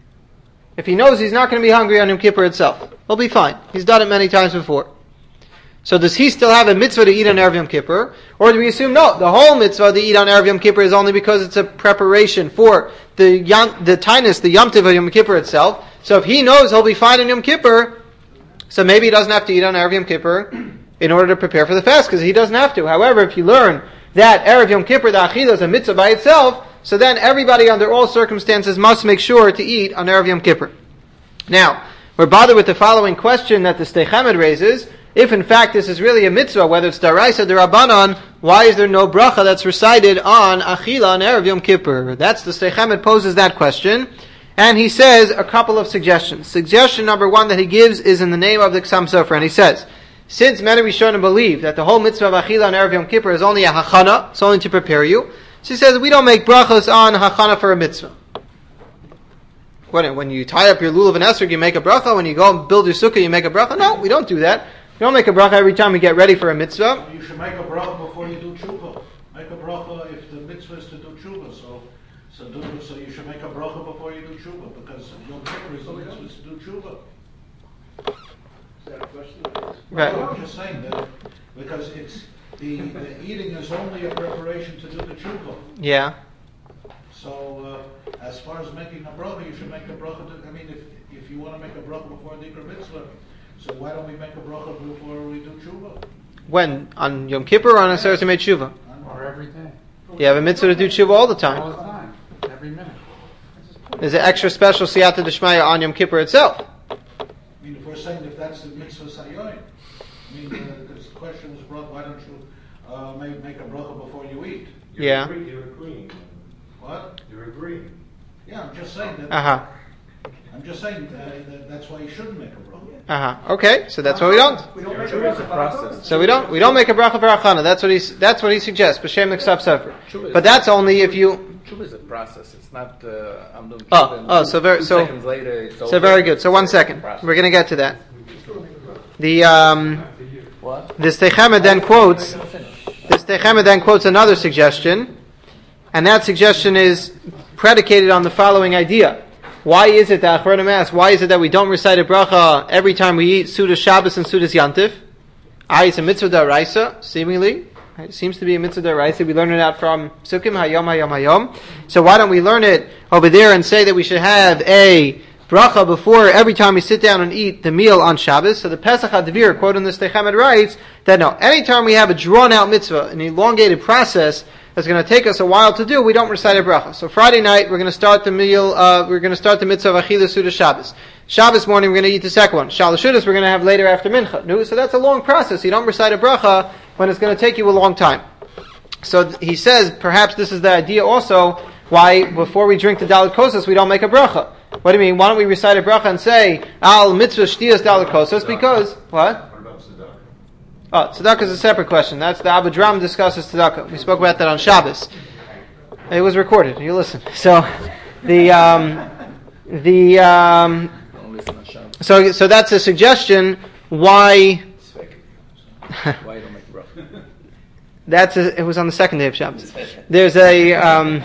If he knows he's not going to be hungry on Yom Kippur itself, he'll be fine. He's done it many times before. So does he still have a mitzvah to eat on Erev Yom Kippur? Or do we assume, no, the whole mitzvah to eat on Erev Yom Kippur is only because it's a preparation for the yom, the tainus, the Yom Tiv of Yom Kippur itself. So if he knows he'll be fine on Yom Kippur, so maybe he doesn't have to eat on Erev Yom Kippur in order to prepare for the fast, because he doesn't have to. However, if you learn that Erev Yom Kippur, the Achilah, is a mitzvah by itself, so then everybody under all circumstances must make sure to eat on Erev Yom Kippur. Now, we're bothered with the following question that the Sdei Chemed raises. If in fact this is really a mitzvah, whether it's daraisa or rabbanon, why is there no bracha that's recited on Achila on Erev Yom Kippur? That's the Sdei Chemed poses that question, and he says a couple of suggestions. Suggestion number one that he gives is in the name of the Ksam Sofer, and he says, since many Rishonim believe that the whole mitzvah of Achila on Erev Yom Kippur is only a hachana, it's only to prepare you, so he says we don't make brachas on hachana for a mitzvah. When, when you tie up your lulav and esrog, you make a bracha. When you go and build your sukkah, you make a bracha. No, we don't do that. We don't make a bracha every time we get ready for a mitzvah. You should make a bracha before you do tshuva. Make a bracha if the mitzvah is to do tshuva. So, so, do, so you should make a bracha before you do tshuva, because Yom Kippur is the mitzvah is to do tshuva. Is that a question? Right. Well, I'm just saying that because it's the, the eating is only a preparation to do the tshuva. Yeah. So, uh, as far as making a bracha, you should make a bracha. To, I mean, if if you want to make a bracha before the Ikar mitzvah, so why don't we make a bracha before we do tshuva? When? On Yom Kippur or on a Saturday made tshuva? Or every day. You have a mitzvah to do tshuva all the All time. the time. Every minute. There's an extra special siyata d'shmaya on Yom Kippur itself. I mean, if we're saying if that's the mitzvah sayoin, I mean, uh, this question was brought, why don't you uh, make, make a bracha before you eat? You're Yeah. agree- You're agreeing. What? You're agreeing. Yeah, I'm just saying that. Uh-huh. I'm just saying uh, that that's why you shouldn't make a bracha. Uh-huh. Okay, so that's why we don't. We don't Your make a tshuva is a bracha. process. So we don't we don't make a bracha for achana. That's what he that's what he suggests. B'shem Ksam Sofer. Tshuva is- But that's only if you. Tshuva is a process. It's not, uh, I'm doing Oh, tshuva and oh, so very two so. seconds later, it's So over. very good. So one It's a second. process. We're going to get to that. The um, What? the Sdei Chemed then quotes. The Sdei Chemed then quotes another suggestion, and that suggestion is predicated on the following idea. Why is it that Achronim asks, why is it that we don't recite a bracha every time we eat Sudas Shabbos and Sudas Yantif? Ah, it's a mitzvah d'oraisa, seemingly. It seems to be a mitzvah d'oraisa. We learn it out from Sukkim Hayom Hayom Hayom. So why don't we learn it over there and say that we should have a bracha before every time we sit down and eat the meal on Shabbos? So the Pesach HaDvir, quoting the Sdei Chemed, writes that no, anytime we have a drawn out mitzvah, an elongated process that's going to take us a while to do, we don't recite a bracha. So Friday night we're going to start the meal. Uh, we're going to start the mitzvah of Achilas Sudas Shabbos. Shabbos morning we're going to eat the second one. Shalashudas we're going to have later after Mincha. No, so that's a long process. You don't recite a bracha when it's going to take you a long time. So th- he says perhaps this is the idea also why before we drink the Dalit Kosas we don't make a bracha. What do you mean? Why don't we recite a bracha and say Al mitzvah shtiyas Dalit Kosas? Because what? What about tzedakah? Oh, tzedakah is a separate question. That's the Abba Dram discusses tzedakah. We spoke about that on Shabbos. It was recorded. You listen. So the um, the um, Don't listen to Shabbos. so so that's a suggestion why Why you don't make a bracha? That's a, it was on the second day of Shabbos. There's a um,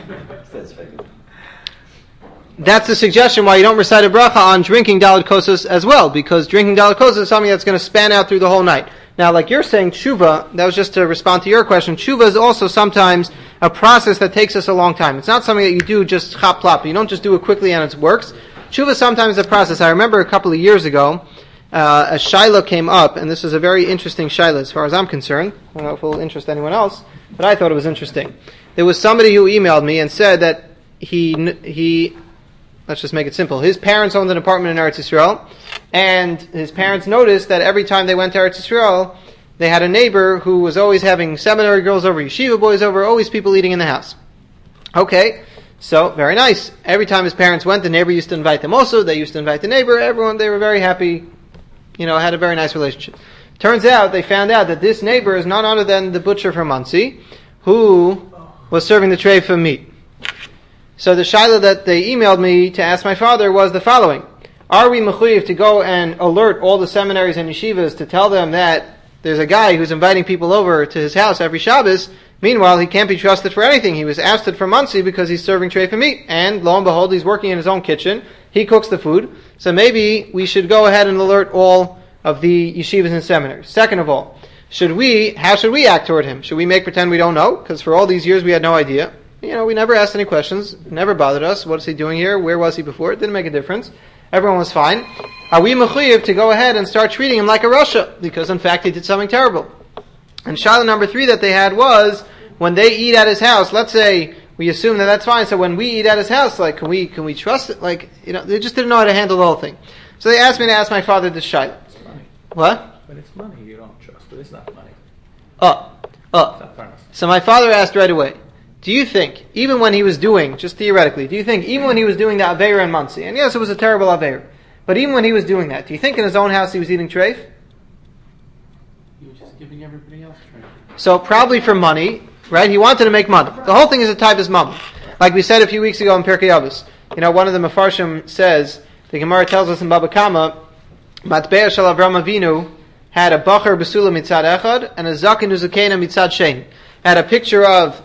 that's a suggestion why you don't recite a bracha on drinking Dalet Kosas as well, because drinking Dalet Kosas is something that's going to span out through the whole night. Now, like you're saying, tshuva, that was just to respond to your question, tshuva is also sometimes a process that takes us a long time. It's not something that you do just chop plop. You don't just do it quickly and it works. Tshuva sometimes is a process. I remember a couple of years ago, uh, a shaila came up, and this is a very interesting shaila as far as I'm concerned. I don't know if it will interest anyone else, but I thought it was interesting. There was somebody who emailed me and said that he, he, let's just make it simple. His parents owned an apartment in Eretz Yisrael, and his parents noticed that every time they went to Eretz Yisrael, they had a neighbor who was always having seminary girls over, yeshiva boys over, always people eating in the house. Okay, so very nice. Every time his parents went, the neighbor used to invite them also. They used to invite the neighbor. Everyone, they were very happy, you know, had a very nice relationship. Turns out, they found out that this neighbor is none other than the butcher from Monsey, who was serving the tray for meat. So the shaila that they emailed me to ask my father was the following. Are we mechuyev to go and alert all the seminaries and yeshivas to tell them that there's a guy who's inviting people over to his house every Shabbos? Meanwhile, he can't be trusted for anything. He was ousted from Monsey because he's serving tray for meat. And lo and behold, he's working in his own kitchen. He cooks the food. So maybe we should go ahead and alert all of the yeshivas and seminaries. Second of all, should we, how should we act toward him? Should we make pretend we don't know? Because for all these years we had no idea. You know, we never asked any questions. It never bothered us. What is he doing here? Where was he before? It didn't make a difference. Everyone was fine. Are we mechuyev to go ahead and start treating him like a Rasha? Because in fact he did something terrible. And shaila number three that they had was, when they eat at his house, let's say we assume that that's fine, so when we eat at his house, like, can we can we trust it? Like, you know, they just didn't know how to handle the whole thing. So they asked me to ask my father this shaila. It's money. What? When it's money, you don't trust it. It's not money. Oh, It's oh. not fairness. So my father asked right away, do you think, even when he was doing, just theoretically, do you think, even when he was doing the Aveira in Monsey, and yes, it was a terrible Aveira, but even when he was doing that, do you think in his own house he was eating treif? He was just giving everybody else training. So probably for money, right? He wanted to make money. The whole thing is a type of mammon. Like we said a few weeks ago in Pirkei Avos. You know, one of the Mefarshim says, the Gemara tells us in Baba Kama, Matbeah shel Avram Avinu had a bacher besula mitzad echad and a zaken uzakena mitzad shein. Had a picture of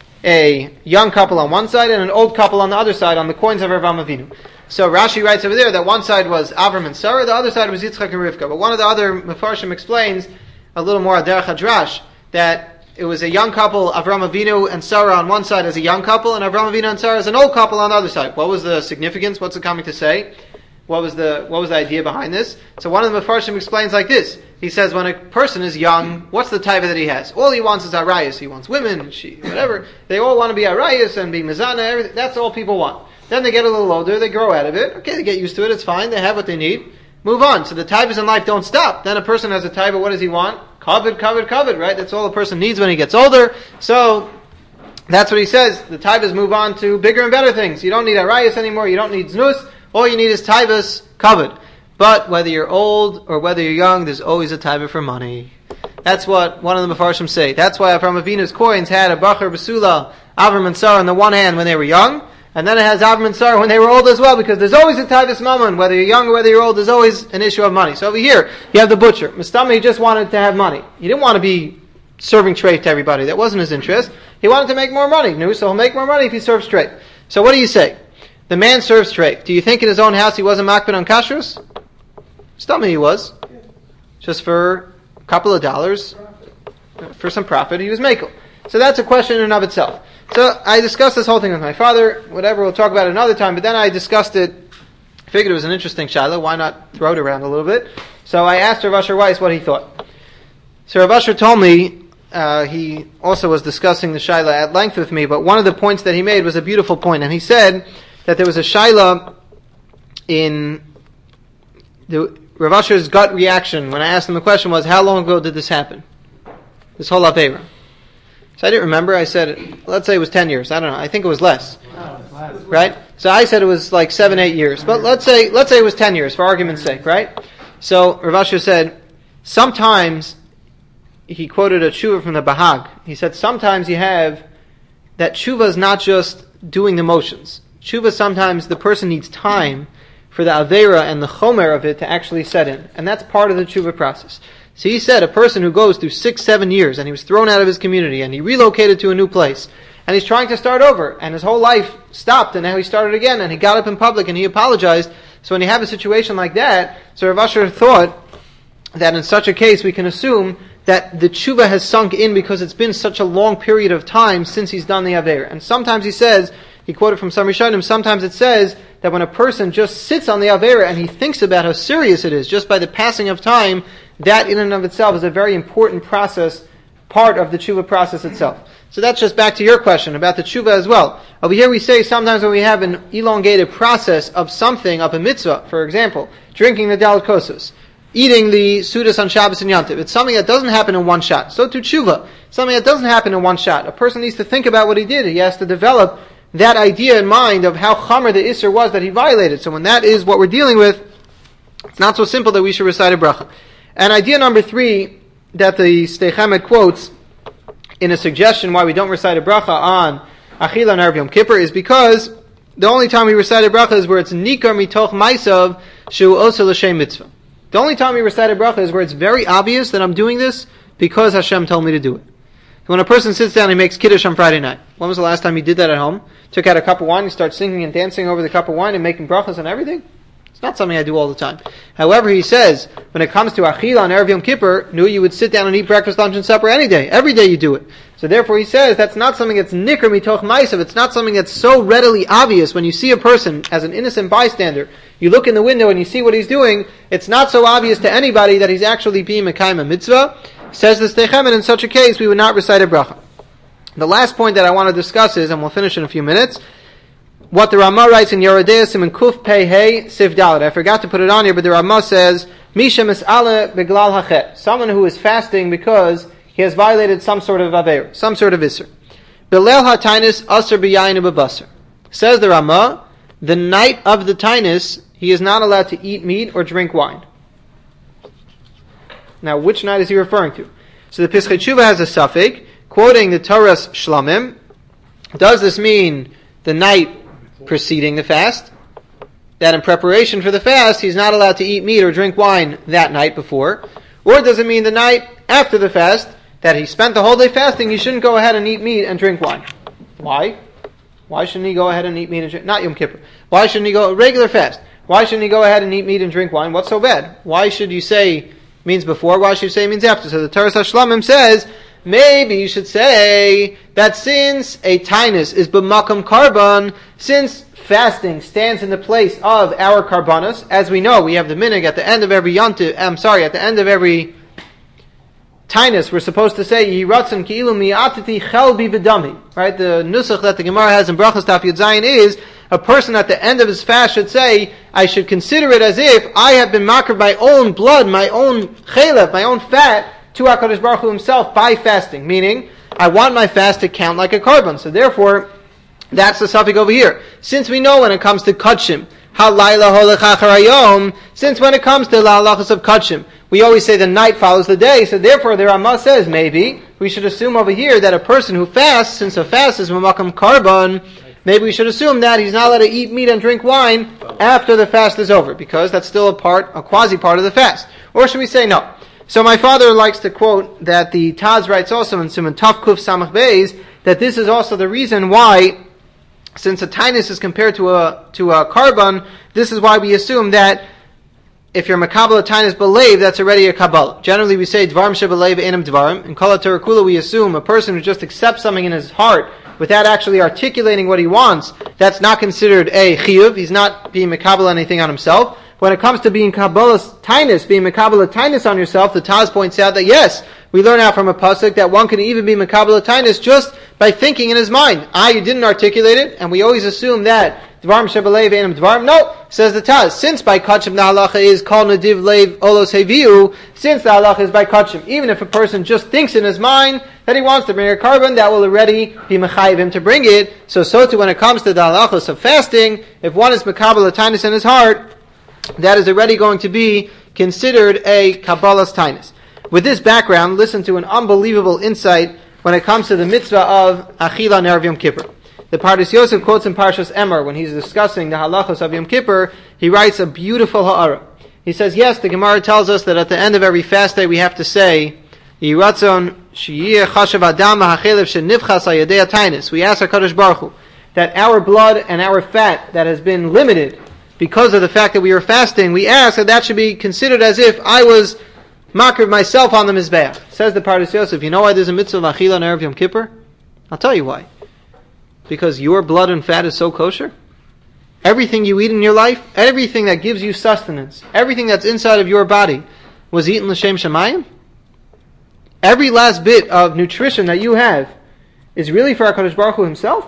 a young couple on one side and an old couple on the other side on the coins of Avram Avinu. So Rashi writes over there that one side was Avram and Sarah, the other side was Yitzchak and Rivka. But one of the other Mefarshim explains a little more derech hadrash that it was a young couple, Avram Avinu and Sarah on one side as a young couple, and Avram Avinu and Sarah as an old couple on the other side. What was the significance? What's it coming to say? What was the what was the idea behind this? So one of the Mefarshim explains like this. He says when a person is young, what's the type that he has? All he wants is arayas. He wants women, she, whatever. They all want to be arayas and be mizana, everything. That's all people want. Then they get a little older, they grow out of it. Okay, they get used to it, it's fine, they have what they need. Move on. So the taivas in life don't stop. Then a person has a taiva, what does he want? Covet, covet, covet, right? That's all a person needs when he gets older. So, that's what he says. The taivas move on to bigger and better things. You don't need arayas anymore, you don't need znus. All you need is taivas, covet. But whether you're old or whether you're young, there's always a taiva for money. That's what one of the Mefarshim say. That's why Avram Avinu's coins had a bacher besula, Avram and Sarah on the one hand when they were young, and then it has Avram and Sarah when they were old as well, because there's always a taivas mammon. Whether you're young or whether you're old, there's always an issue of money. So over here, you have the butcher. Mustama, he just wanted to have money. He didn't want to be serving treif to everybody. That wasn't his interest. He wanted to make more money. No, so he'll make more money if he serves treif. So what do you say? The man serves treif. Do you think in his own house he wasn't makbid on kashrus? Mustama, he was. Just for a couple of dollars, for some profit, he was makel. So that's a question in and of itself. So I discussed this whole thing with my father, whatever, we'll talk about it another time, but then I discussed it, figured it was an interesting shiloh, why not throw it around a little bit? So I asked Rav Asher Weiss what he thought. So Rav Asher told me, uh, he also was discussing the shiloh at length with me, but one of the points that he made was a beautiful point, and he said that there was a shiloh in the Rav Asher's gut reaction when I asked him the question was, how long ago did this happen? This whole Aveira. So I didn't remember. I said, let's say it was ten years. I don't know. I think it was less. Right? So I said it was like seven, eight years. But let's say let's say it was ten years for argument's sake, right? So Rav Asher said, sometimes, he quoted a tshuva from the Bahag. He said, sometimes you have that tshuva is not just doing the motions. Tshuva, sometimes the person needs time for the Aveira and the chomer of it to actually set in. And that's part of the tshuva process. So he said a person who goes through six, seven years and he was thrown out of his community and he relocated to a new place and he's trying to start over and his whole life stopped and now he started again and he got up in public and he apologized. So when you have a situation like that, so Rav Asher thought that in such a case we can assume that the tshuva has sunk in because it's been such a long period of time since he's done the Aveira. And sometimes he says, he quoted from some Rishonim, sometimes it says that when a person just sits on the Aveira and he thinks about how serious it is just by the passing of time, that in and of itself is a very important process, part of the tshuva process itself. So that's just back to your question about the tshuva as well. Over here we say sometimes when we have an elongated process of something, of a mitzvah, for example, drinking the Dalit Kosos, eating the Sudas on Shabbos and Yom Tov, it's something that doesn't happen in one shot. So to tshuva, something that doesn't happen in one shot. A person needs to think about what he did. He has to develop that idea in mind of how chamer the Isser was that he violated. So when that is what we're dealing with, it's not so simple that we should recite a bracha. And idea number three that the Sdei Chemed quotes in a suggestion why we don't recite a bracha on Achila and Erev Yom Kippur is because the only time we recite a bracha is where it's nikar mitoch maisav shu osa l'shem mitzvah. The only time we recite a bracha is where it's very obvious that I'm doing this because Hashem told me to do it. When a person sits down and he makes kiddush on Friday night, when was the last time he did that at home? Took out a cup of wine, he starts singing and dancing over the cup of wine and making brachas and everything? It's not something I do all the time. However, he says, when it comes to Achila on Erev Yom Kippur, no, you would sit down and eat breakfast, lunch, and supper any day. Every day you do it. So therefore he says, that's not something that's nikr mitoch maisav. It's not something that's so readily obvious. When you see a person as an innocent bystander, you look in the window and you see what he's doing, it's not so obvious to anybody that he's actually being mekayim a mitzvah. Says the Sdei Chemed, in such a case, we would not recite a bracha. The last point that I want to discuss is, and we'll finish in a few minutes, what the Ramah writes in Yerodei Siman Kuf Pei Hey Sif Dalet. I forgot to put it on here, but the Ramah says, Misha Mis'ale Beglal Hachet. Someone who is fasting because he has violated some sort of Aveir, some sort of Isser. Belel HaTainis Asr B'yayin B'Basar. Says the Ramah, the night of the Tainis, he is not allowed to eat meat or drink wine. Now, which night is he referring to? So the Pischei Tshuva has a suffix, quoting the Torah's Shlamim. Does this mean the night preceding the fast? That in preparation for the fast, he's not allowed to eat meat or drink wine that night before? Or does it mean the night after the fast, that he spent the whole day fasting, he shouldn't go ahead and eat meat and drink wine? Why? Why shouldn't he go ahead and eat meat and drink, not Yom Kippur. Why shouldn't he go, a regular fast, why shouldn't he go ahead and eat meat and drink wine? What's so bad? Why should you say means before, why should you say means after? So the Torah Shlamim says, maybe you should say that since a tainus is b'makam karban, since fasting stands in the place of our karbanos, as we know, we have the minig at the end of every yontif, I'm sorry, at the end of every tainus, we're supposed to say, Yiratzim ki'ilu mi'atiti chelbi v'dami. Right? The nusach that the Gemara has in Brachas Daf Yud Zayin is, a person at the end of his fast should say, I should consider it as if I have been makar my own blood, my own chelev, my own fat, to HaKadosh Baruch Hu himself by fasting. Meaning, I want my fast to count like a korban. So therefore, that's the suffix over here. Since we know when it comes to Kudshim, halayla holech achar hayom, since when it comes to la halachas of Kudshim, we always say the night follows the day, so therefore the Ramah says, maybe, we should assume over here that a person who fasts, since a fast is mamakam karban, maybe we should assume that he's not allowed to eat meat and drink wine after the fast is over, because that's still a part, a quasi-part of the fast. Or should we say no? So my father likes to quote that the Taz writes also in Siman Taf Kuf Samach Beis, that this is also the reason why, since a tainus is compared to a to a karban, this is why we assume that if you're makabel a tainus belev, that's already a kabbalah. Generally we say dvarim shebelev enam dvarim. In Kol HaTorah Kula we assume a person who just accepts something in his heart without actually articulating what he wants, that's not considered a chiyuv. He's not being makabel anything on himself. When it comes to being kabbalah's tainus, being makabel a tainus on yourself, the Taz points out that yes, we learn out from a pasuk that one can even be makabel a tainus just by thinking in his mind. I didn't articulate it, and we always assume that dvarim shebelev enam dvarim. No, says the Taz. Since by kachim the halacha is called nadiv lev olos heviu, since the halacha is by kachim, even if a person just thinks in his mind that he wants to bring a korban, that will already be mechayiv him to bring it. So so too when it comes to the halachos of fasting, if one is makabel a tainus in his heart, that is already going to be considered a kabbalah's tainus. With this background, listen to an unbelievable insight when it comes to the mitzvah of Achila Erev Yom Kippur. The Pardes Yosef quotes in Parshas Emor, when he's discussing the halachos of Yom Kippur, he writes a beautiful ha'ara. He says, yes, the Gemara tells us that at the end of every fast day we have to say, Yiratzon sheyiyeh chashav adam ha'chelev shenivchas hayadei atainis. We ask HaKadosh Baruch Hu that our blood and our fat that has been limited because of the fact that we are fasting, we ask that that should be considered as if I was makriv myself on the Mizbeach. Says the Pardes Yosef, you know why there's a mitzvah of achila on Erev Yom Kippur? I'll tell you why. Because your blood and fat is so kosher. Everything you eat in your life, everything that gives you sustenance, everything that's inside of your body was eaten l'shem shamayim. Every last bit of nutrition that you have is really for HaKadosh Baruch Hu himself?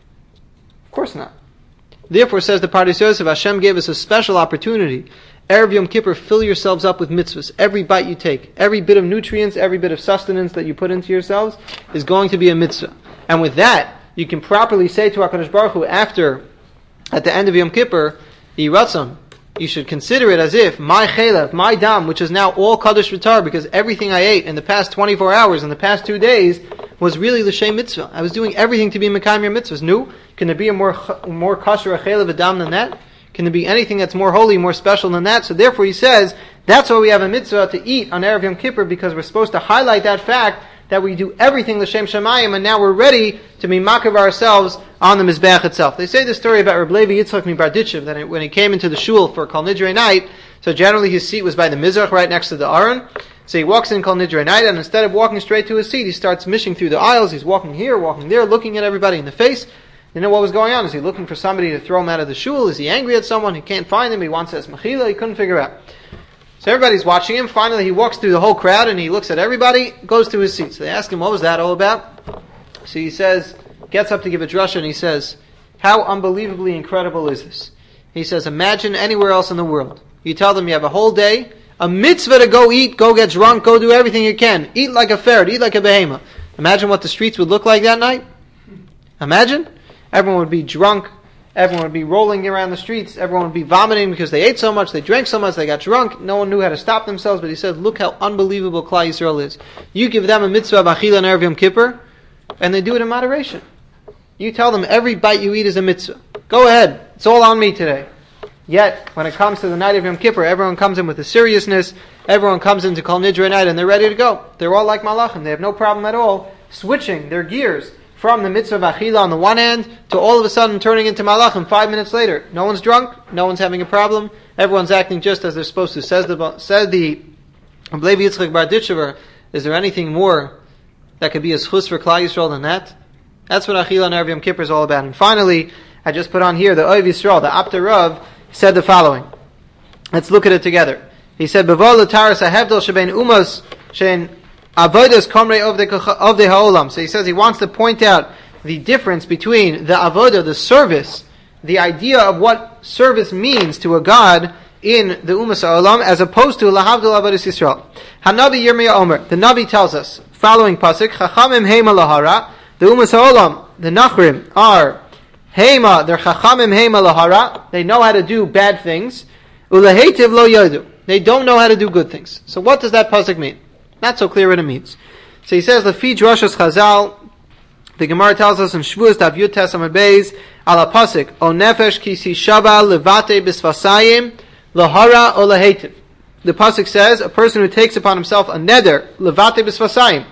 Of course not. Therefore, says the Pardes Yosef, Hashem gave us a special opportunity. Erev Yom Kippur, fill yourselves up with mitzvahs. Every bite you take, every bit of nutrients, every bit of sustenance that you put into yourselves is going to be a mitzvah. And with that, you can properly say to HaKadosh Baruch Hu after, at the end of Yom Kippur, Yiratzon, you should consider it as if my chelev, my dam, which is now all Kaddish V'tar, because everything I ate in the past twenty-four hours, in the past two days, was really l'shem mitzvah. I was doing everything to be mekayim your mitzvahs. Nu, can there be a more more kosher chelev adam than that? Can there be anything that's more holy, more special than that? So therefore he says, that's why we have a mitzvah to eat on Erev Yom Kippur, because we're supposed to highlight that fact that we do everything l'shem shamayim, and now we're ready to be makav ourselves on the Mizbeach itself. They say the story about Reb Levi Yitzchak Mibarditchev, that when he came into the shul for Kol Nidrei night, so generally his seat was by the Mizrach, right next to the Aron. So he walks in Kol Nidrei night, and instead of walking straight to his seat, he starts mishing through the aisles. He's walking here, walking there, looking at everybody in the face. You know what was going on? Is he looking for somebody to throw him out of the shul? Is he angry at someone? He can't find him. He wants his mechila. He couldn't figure out. So everybody's watching him. Finally, he walks through the whole crowd and he looks at everybody, goes to his seat. So they ask him, what was that all about? So he says, gets up to give a drasha, and he says, how unbelievably incredible is this? He says, imagine anywhere else in the world. You tell them you have a whole day, a mitzvah to go eat, go get drunk, go do everything you can. Eat like a ferret, eat like a behemoth. Imagine what the streets would look like that night. Imagine. Everyone would be drunk. Everyone would be rolling around the streets. Everyone would be vomiting because they ate so much, they drank so much, they got drunk. No one knew how to stop themselves. But he said, look how unbelievable Klal Yisrael is. You give them a mitzvah of achila and Erev Yom Kippur, and they do it in moderation. You tell them every bite you eat is a mitzvah. Go ahead. It's all on me today. Yet, when it comes to the night of Yom Kippur, everyone comes in with a seriousness. Everyone comes into Kol Nidrei night and they're ready to go. They're all like malachim. They have no problem at all switching their gears from the mitzvah of achila on the one hand to all of a sudden turning into malachim five minutes later. No one's drunk. No one's having a problem. Everyone's acting just as they're supposed to. Says the said the Levi Yitzchak Barditchever, is there anything more that could be a schus for Klal Yisrael than that? That's what achila and Erev Yom Kippur is all about. And finally, I just put on here the Oiv Yisrael, the Apter Rav, said the following. Let's look at it together. He said, "B'vol l'taras hahevdel shebein umas shein avodas komrei of the of the haolam." So he says he wants to point out the difference between the avodah, the service, the idea of what service means to a God in the umas haolam, as opposed to lahavdel avodas Yisrael. Hanavi Yirmiyah Omer, the Navi tells us, following pasuk, Chachamim heima lahara. The umas haolam, the nachrim, are heima. They're chachamim heima lahara. They know how to do bad things. Ulahetiv lo yodu. They don't know how to do good things. So what does that pasuk mean? Not so clear what it means. So he says, Lefi Drashas Chazal, the Gemara tells us in Shavuos Daf Yud Tes Amud Beis, ala pasuk, o nefesh kisi shava levate bisvasayim lahara o lahetiv. The pasuk says, a person who takes upon himself a neder, levate bisvasayim,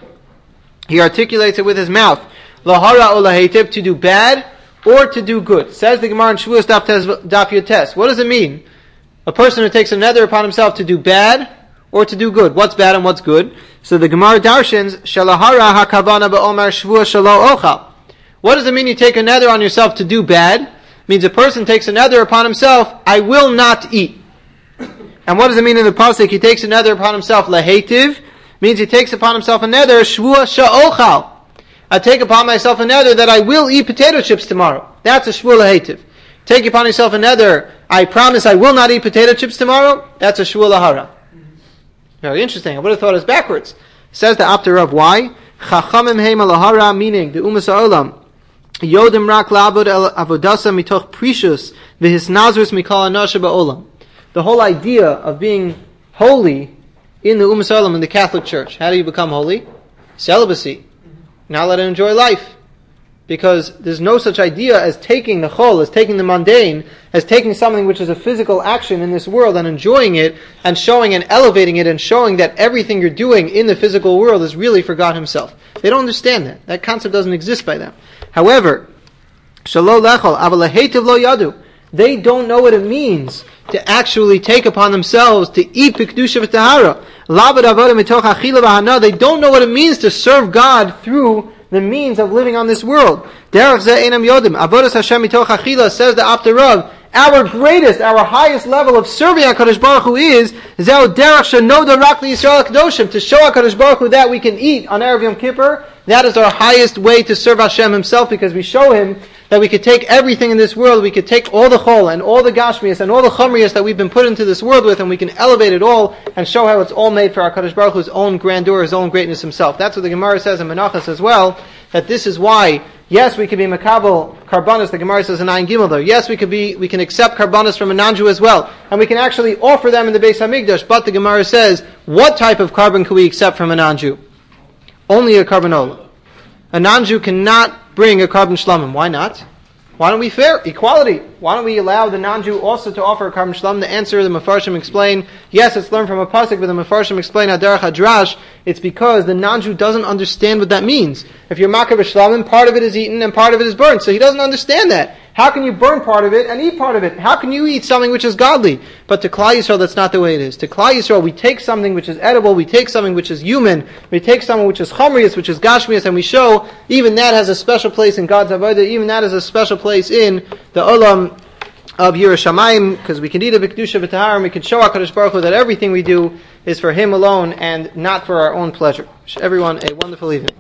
he articulates it with his mouth, lahara o lahetiv, to do bad or to do good. Says the Gemara in Shavuos Daf Yud Tes. What does it mean? A person who takes a neder upon himself to do bad or to do good. What's bad and what's good? So the Gemara darshans, Shalahara hakavana ba'omar shvua shalo ochal. What does it mean you take a neder on yourself to do bad? It means a person takes a neder upon himself, I will not eat. And what does it mean in the pasuk? He takes a neder upon himself, lahetiv, means he takes upon himself a neder, shvua sha'ochal. I take upon myself a neder that I will eat potato chips tomorrow. That's a shvua lahetiv. Take upon yourself a neder, I promise I will not eat potato chips tomorrow. That's a shvua lahara. Very interesting. I would have thought it's backwards. Says the Apter Rav, why? Chachamim heima lahara, meaning the umas ha'olam, yodim rak la'avod el avodasa mitoch precious v'hisnazrus mikol anasha ba'olam. The whole idea of being holy in the umas ha'olam, in the Catholic Church. How do you become holy? Celibacy. Not allowed to enjoy life. because there's no such idea as taking the chol, as taking the mundane, as taking something which is a physical action in this world and enjoying it, and showing and elevating it, and showing that everything you're doing in the physical world is really for God Himself. They don't understand that. That concept doesn't exist by them. However, shalo lechol, aval laheitiv lo yadu. They don't know what it means to actually take upon themselves to eat b'kedusha v'tahara. Lavad avoda mitoch achila v'hana. They don't know what it means to serve God through the means of living on this world. Derech zeh einam yodim. Avodas Hashem mitoch achila, says the Apter Rav, our greatest, our highest level of serving HaKadosh Baruch Hu is zeh derech shenoda rak liyisrael kadoshim, to show HaKadosh Baruch Hu that we can eat on Erev Yom Kippur. That is our highest way to serve Hashem Himself, because we show Him that we could take everything in this world, we could take all the chol and all the gashmias and all the chumrias that we've been put into this world with, and we can elevate it all and show how it's all made for our HaKadosh Baruch Hu's own grandeur, His own greatness Himself. That's what the Gemara says in Menachos as well, that this is why, yes, we can be makabel karbanos, the Gemara says in Ayin Gimel there. Yes, we could be, we can accept karbanos from a non-Jew as well, and we can actually offer them in the Beis Hamikdash, but the Gemara says, what type of carbon can we accept from a non-Jew? Only a carbanola. A non-Jew cannot bring a carbon shlamim. Why not? Why don't we fair? Equality. Why don't we allow the non-Jew also to offer a carbon shlamim? The answer, the Mefarshim explain, yes, it's learned from a pasuk, but the Mefarshim explain Haderach Hadrash, it's because the non-Jew doesn't understand what that means. If you're makar b'shlamim, part of it is eaten and part of it is burned, so he doesn't understand that. How can you burn part of it and eat part of it? How can you eat something which is godly? But to Klal Yisrael, that's not the way it is. To Klal Yisrael, we take something which is edible, we take something which is human, we take something which is chomrius, which is gashmius, and we show even that has a special place in God's avodah, even that has a special place in the olam of Yerushalayim, because we can eat a b'kedusha v'tahara, and we can show HaKadosh Baruch Hu that everything we do is for Him alone and not for our own pleasure. Wish everyone a wonderful evening.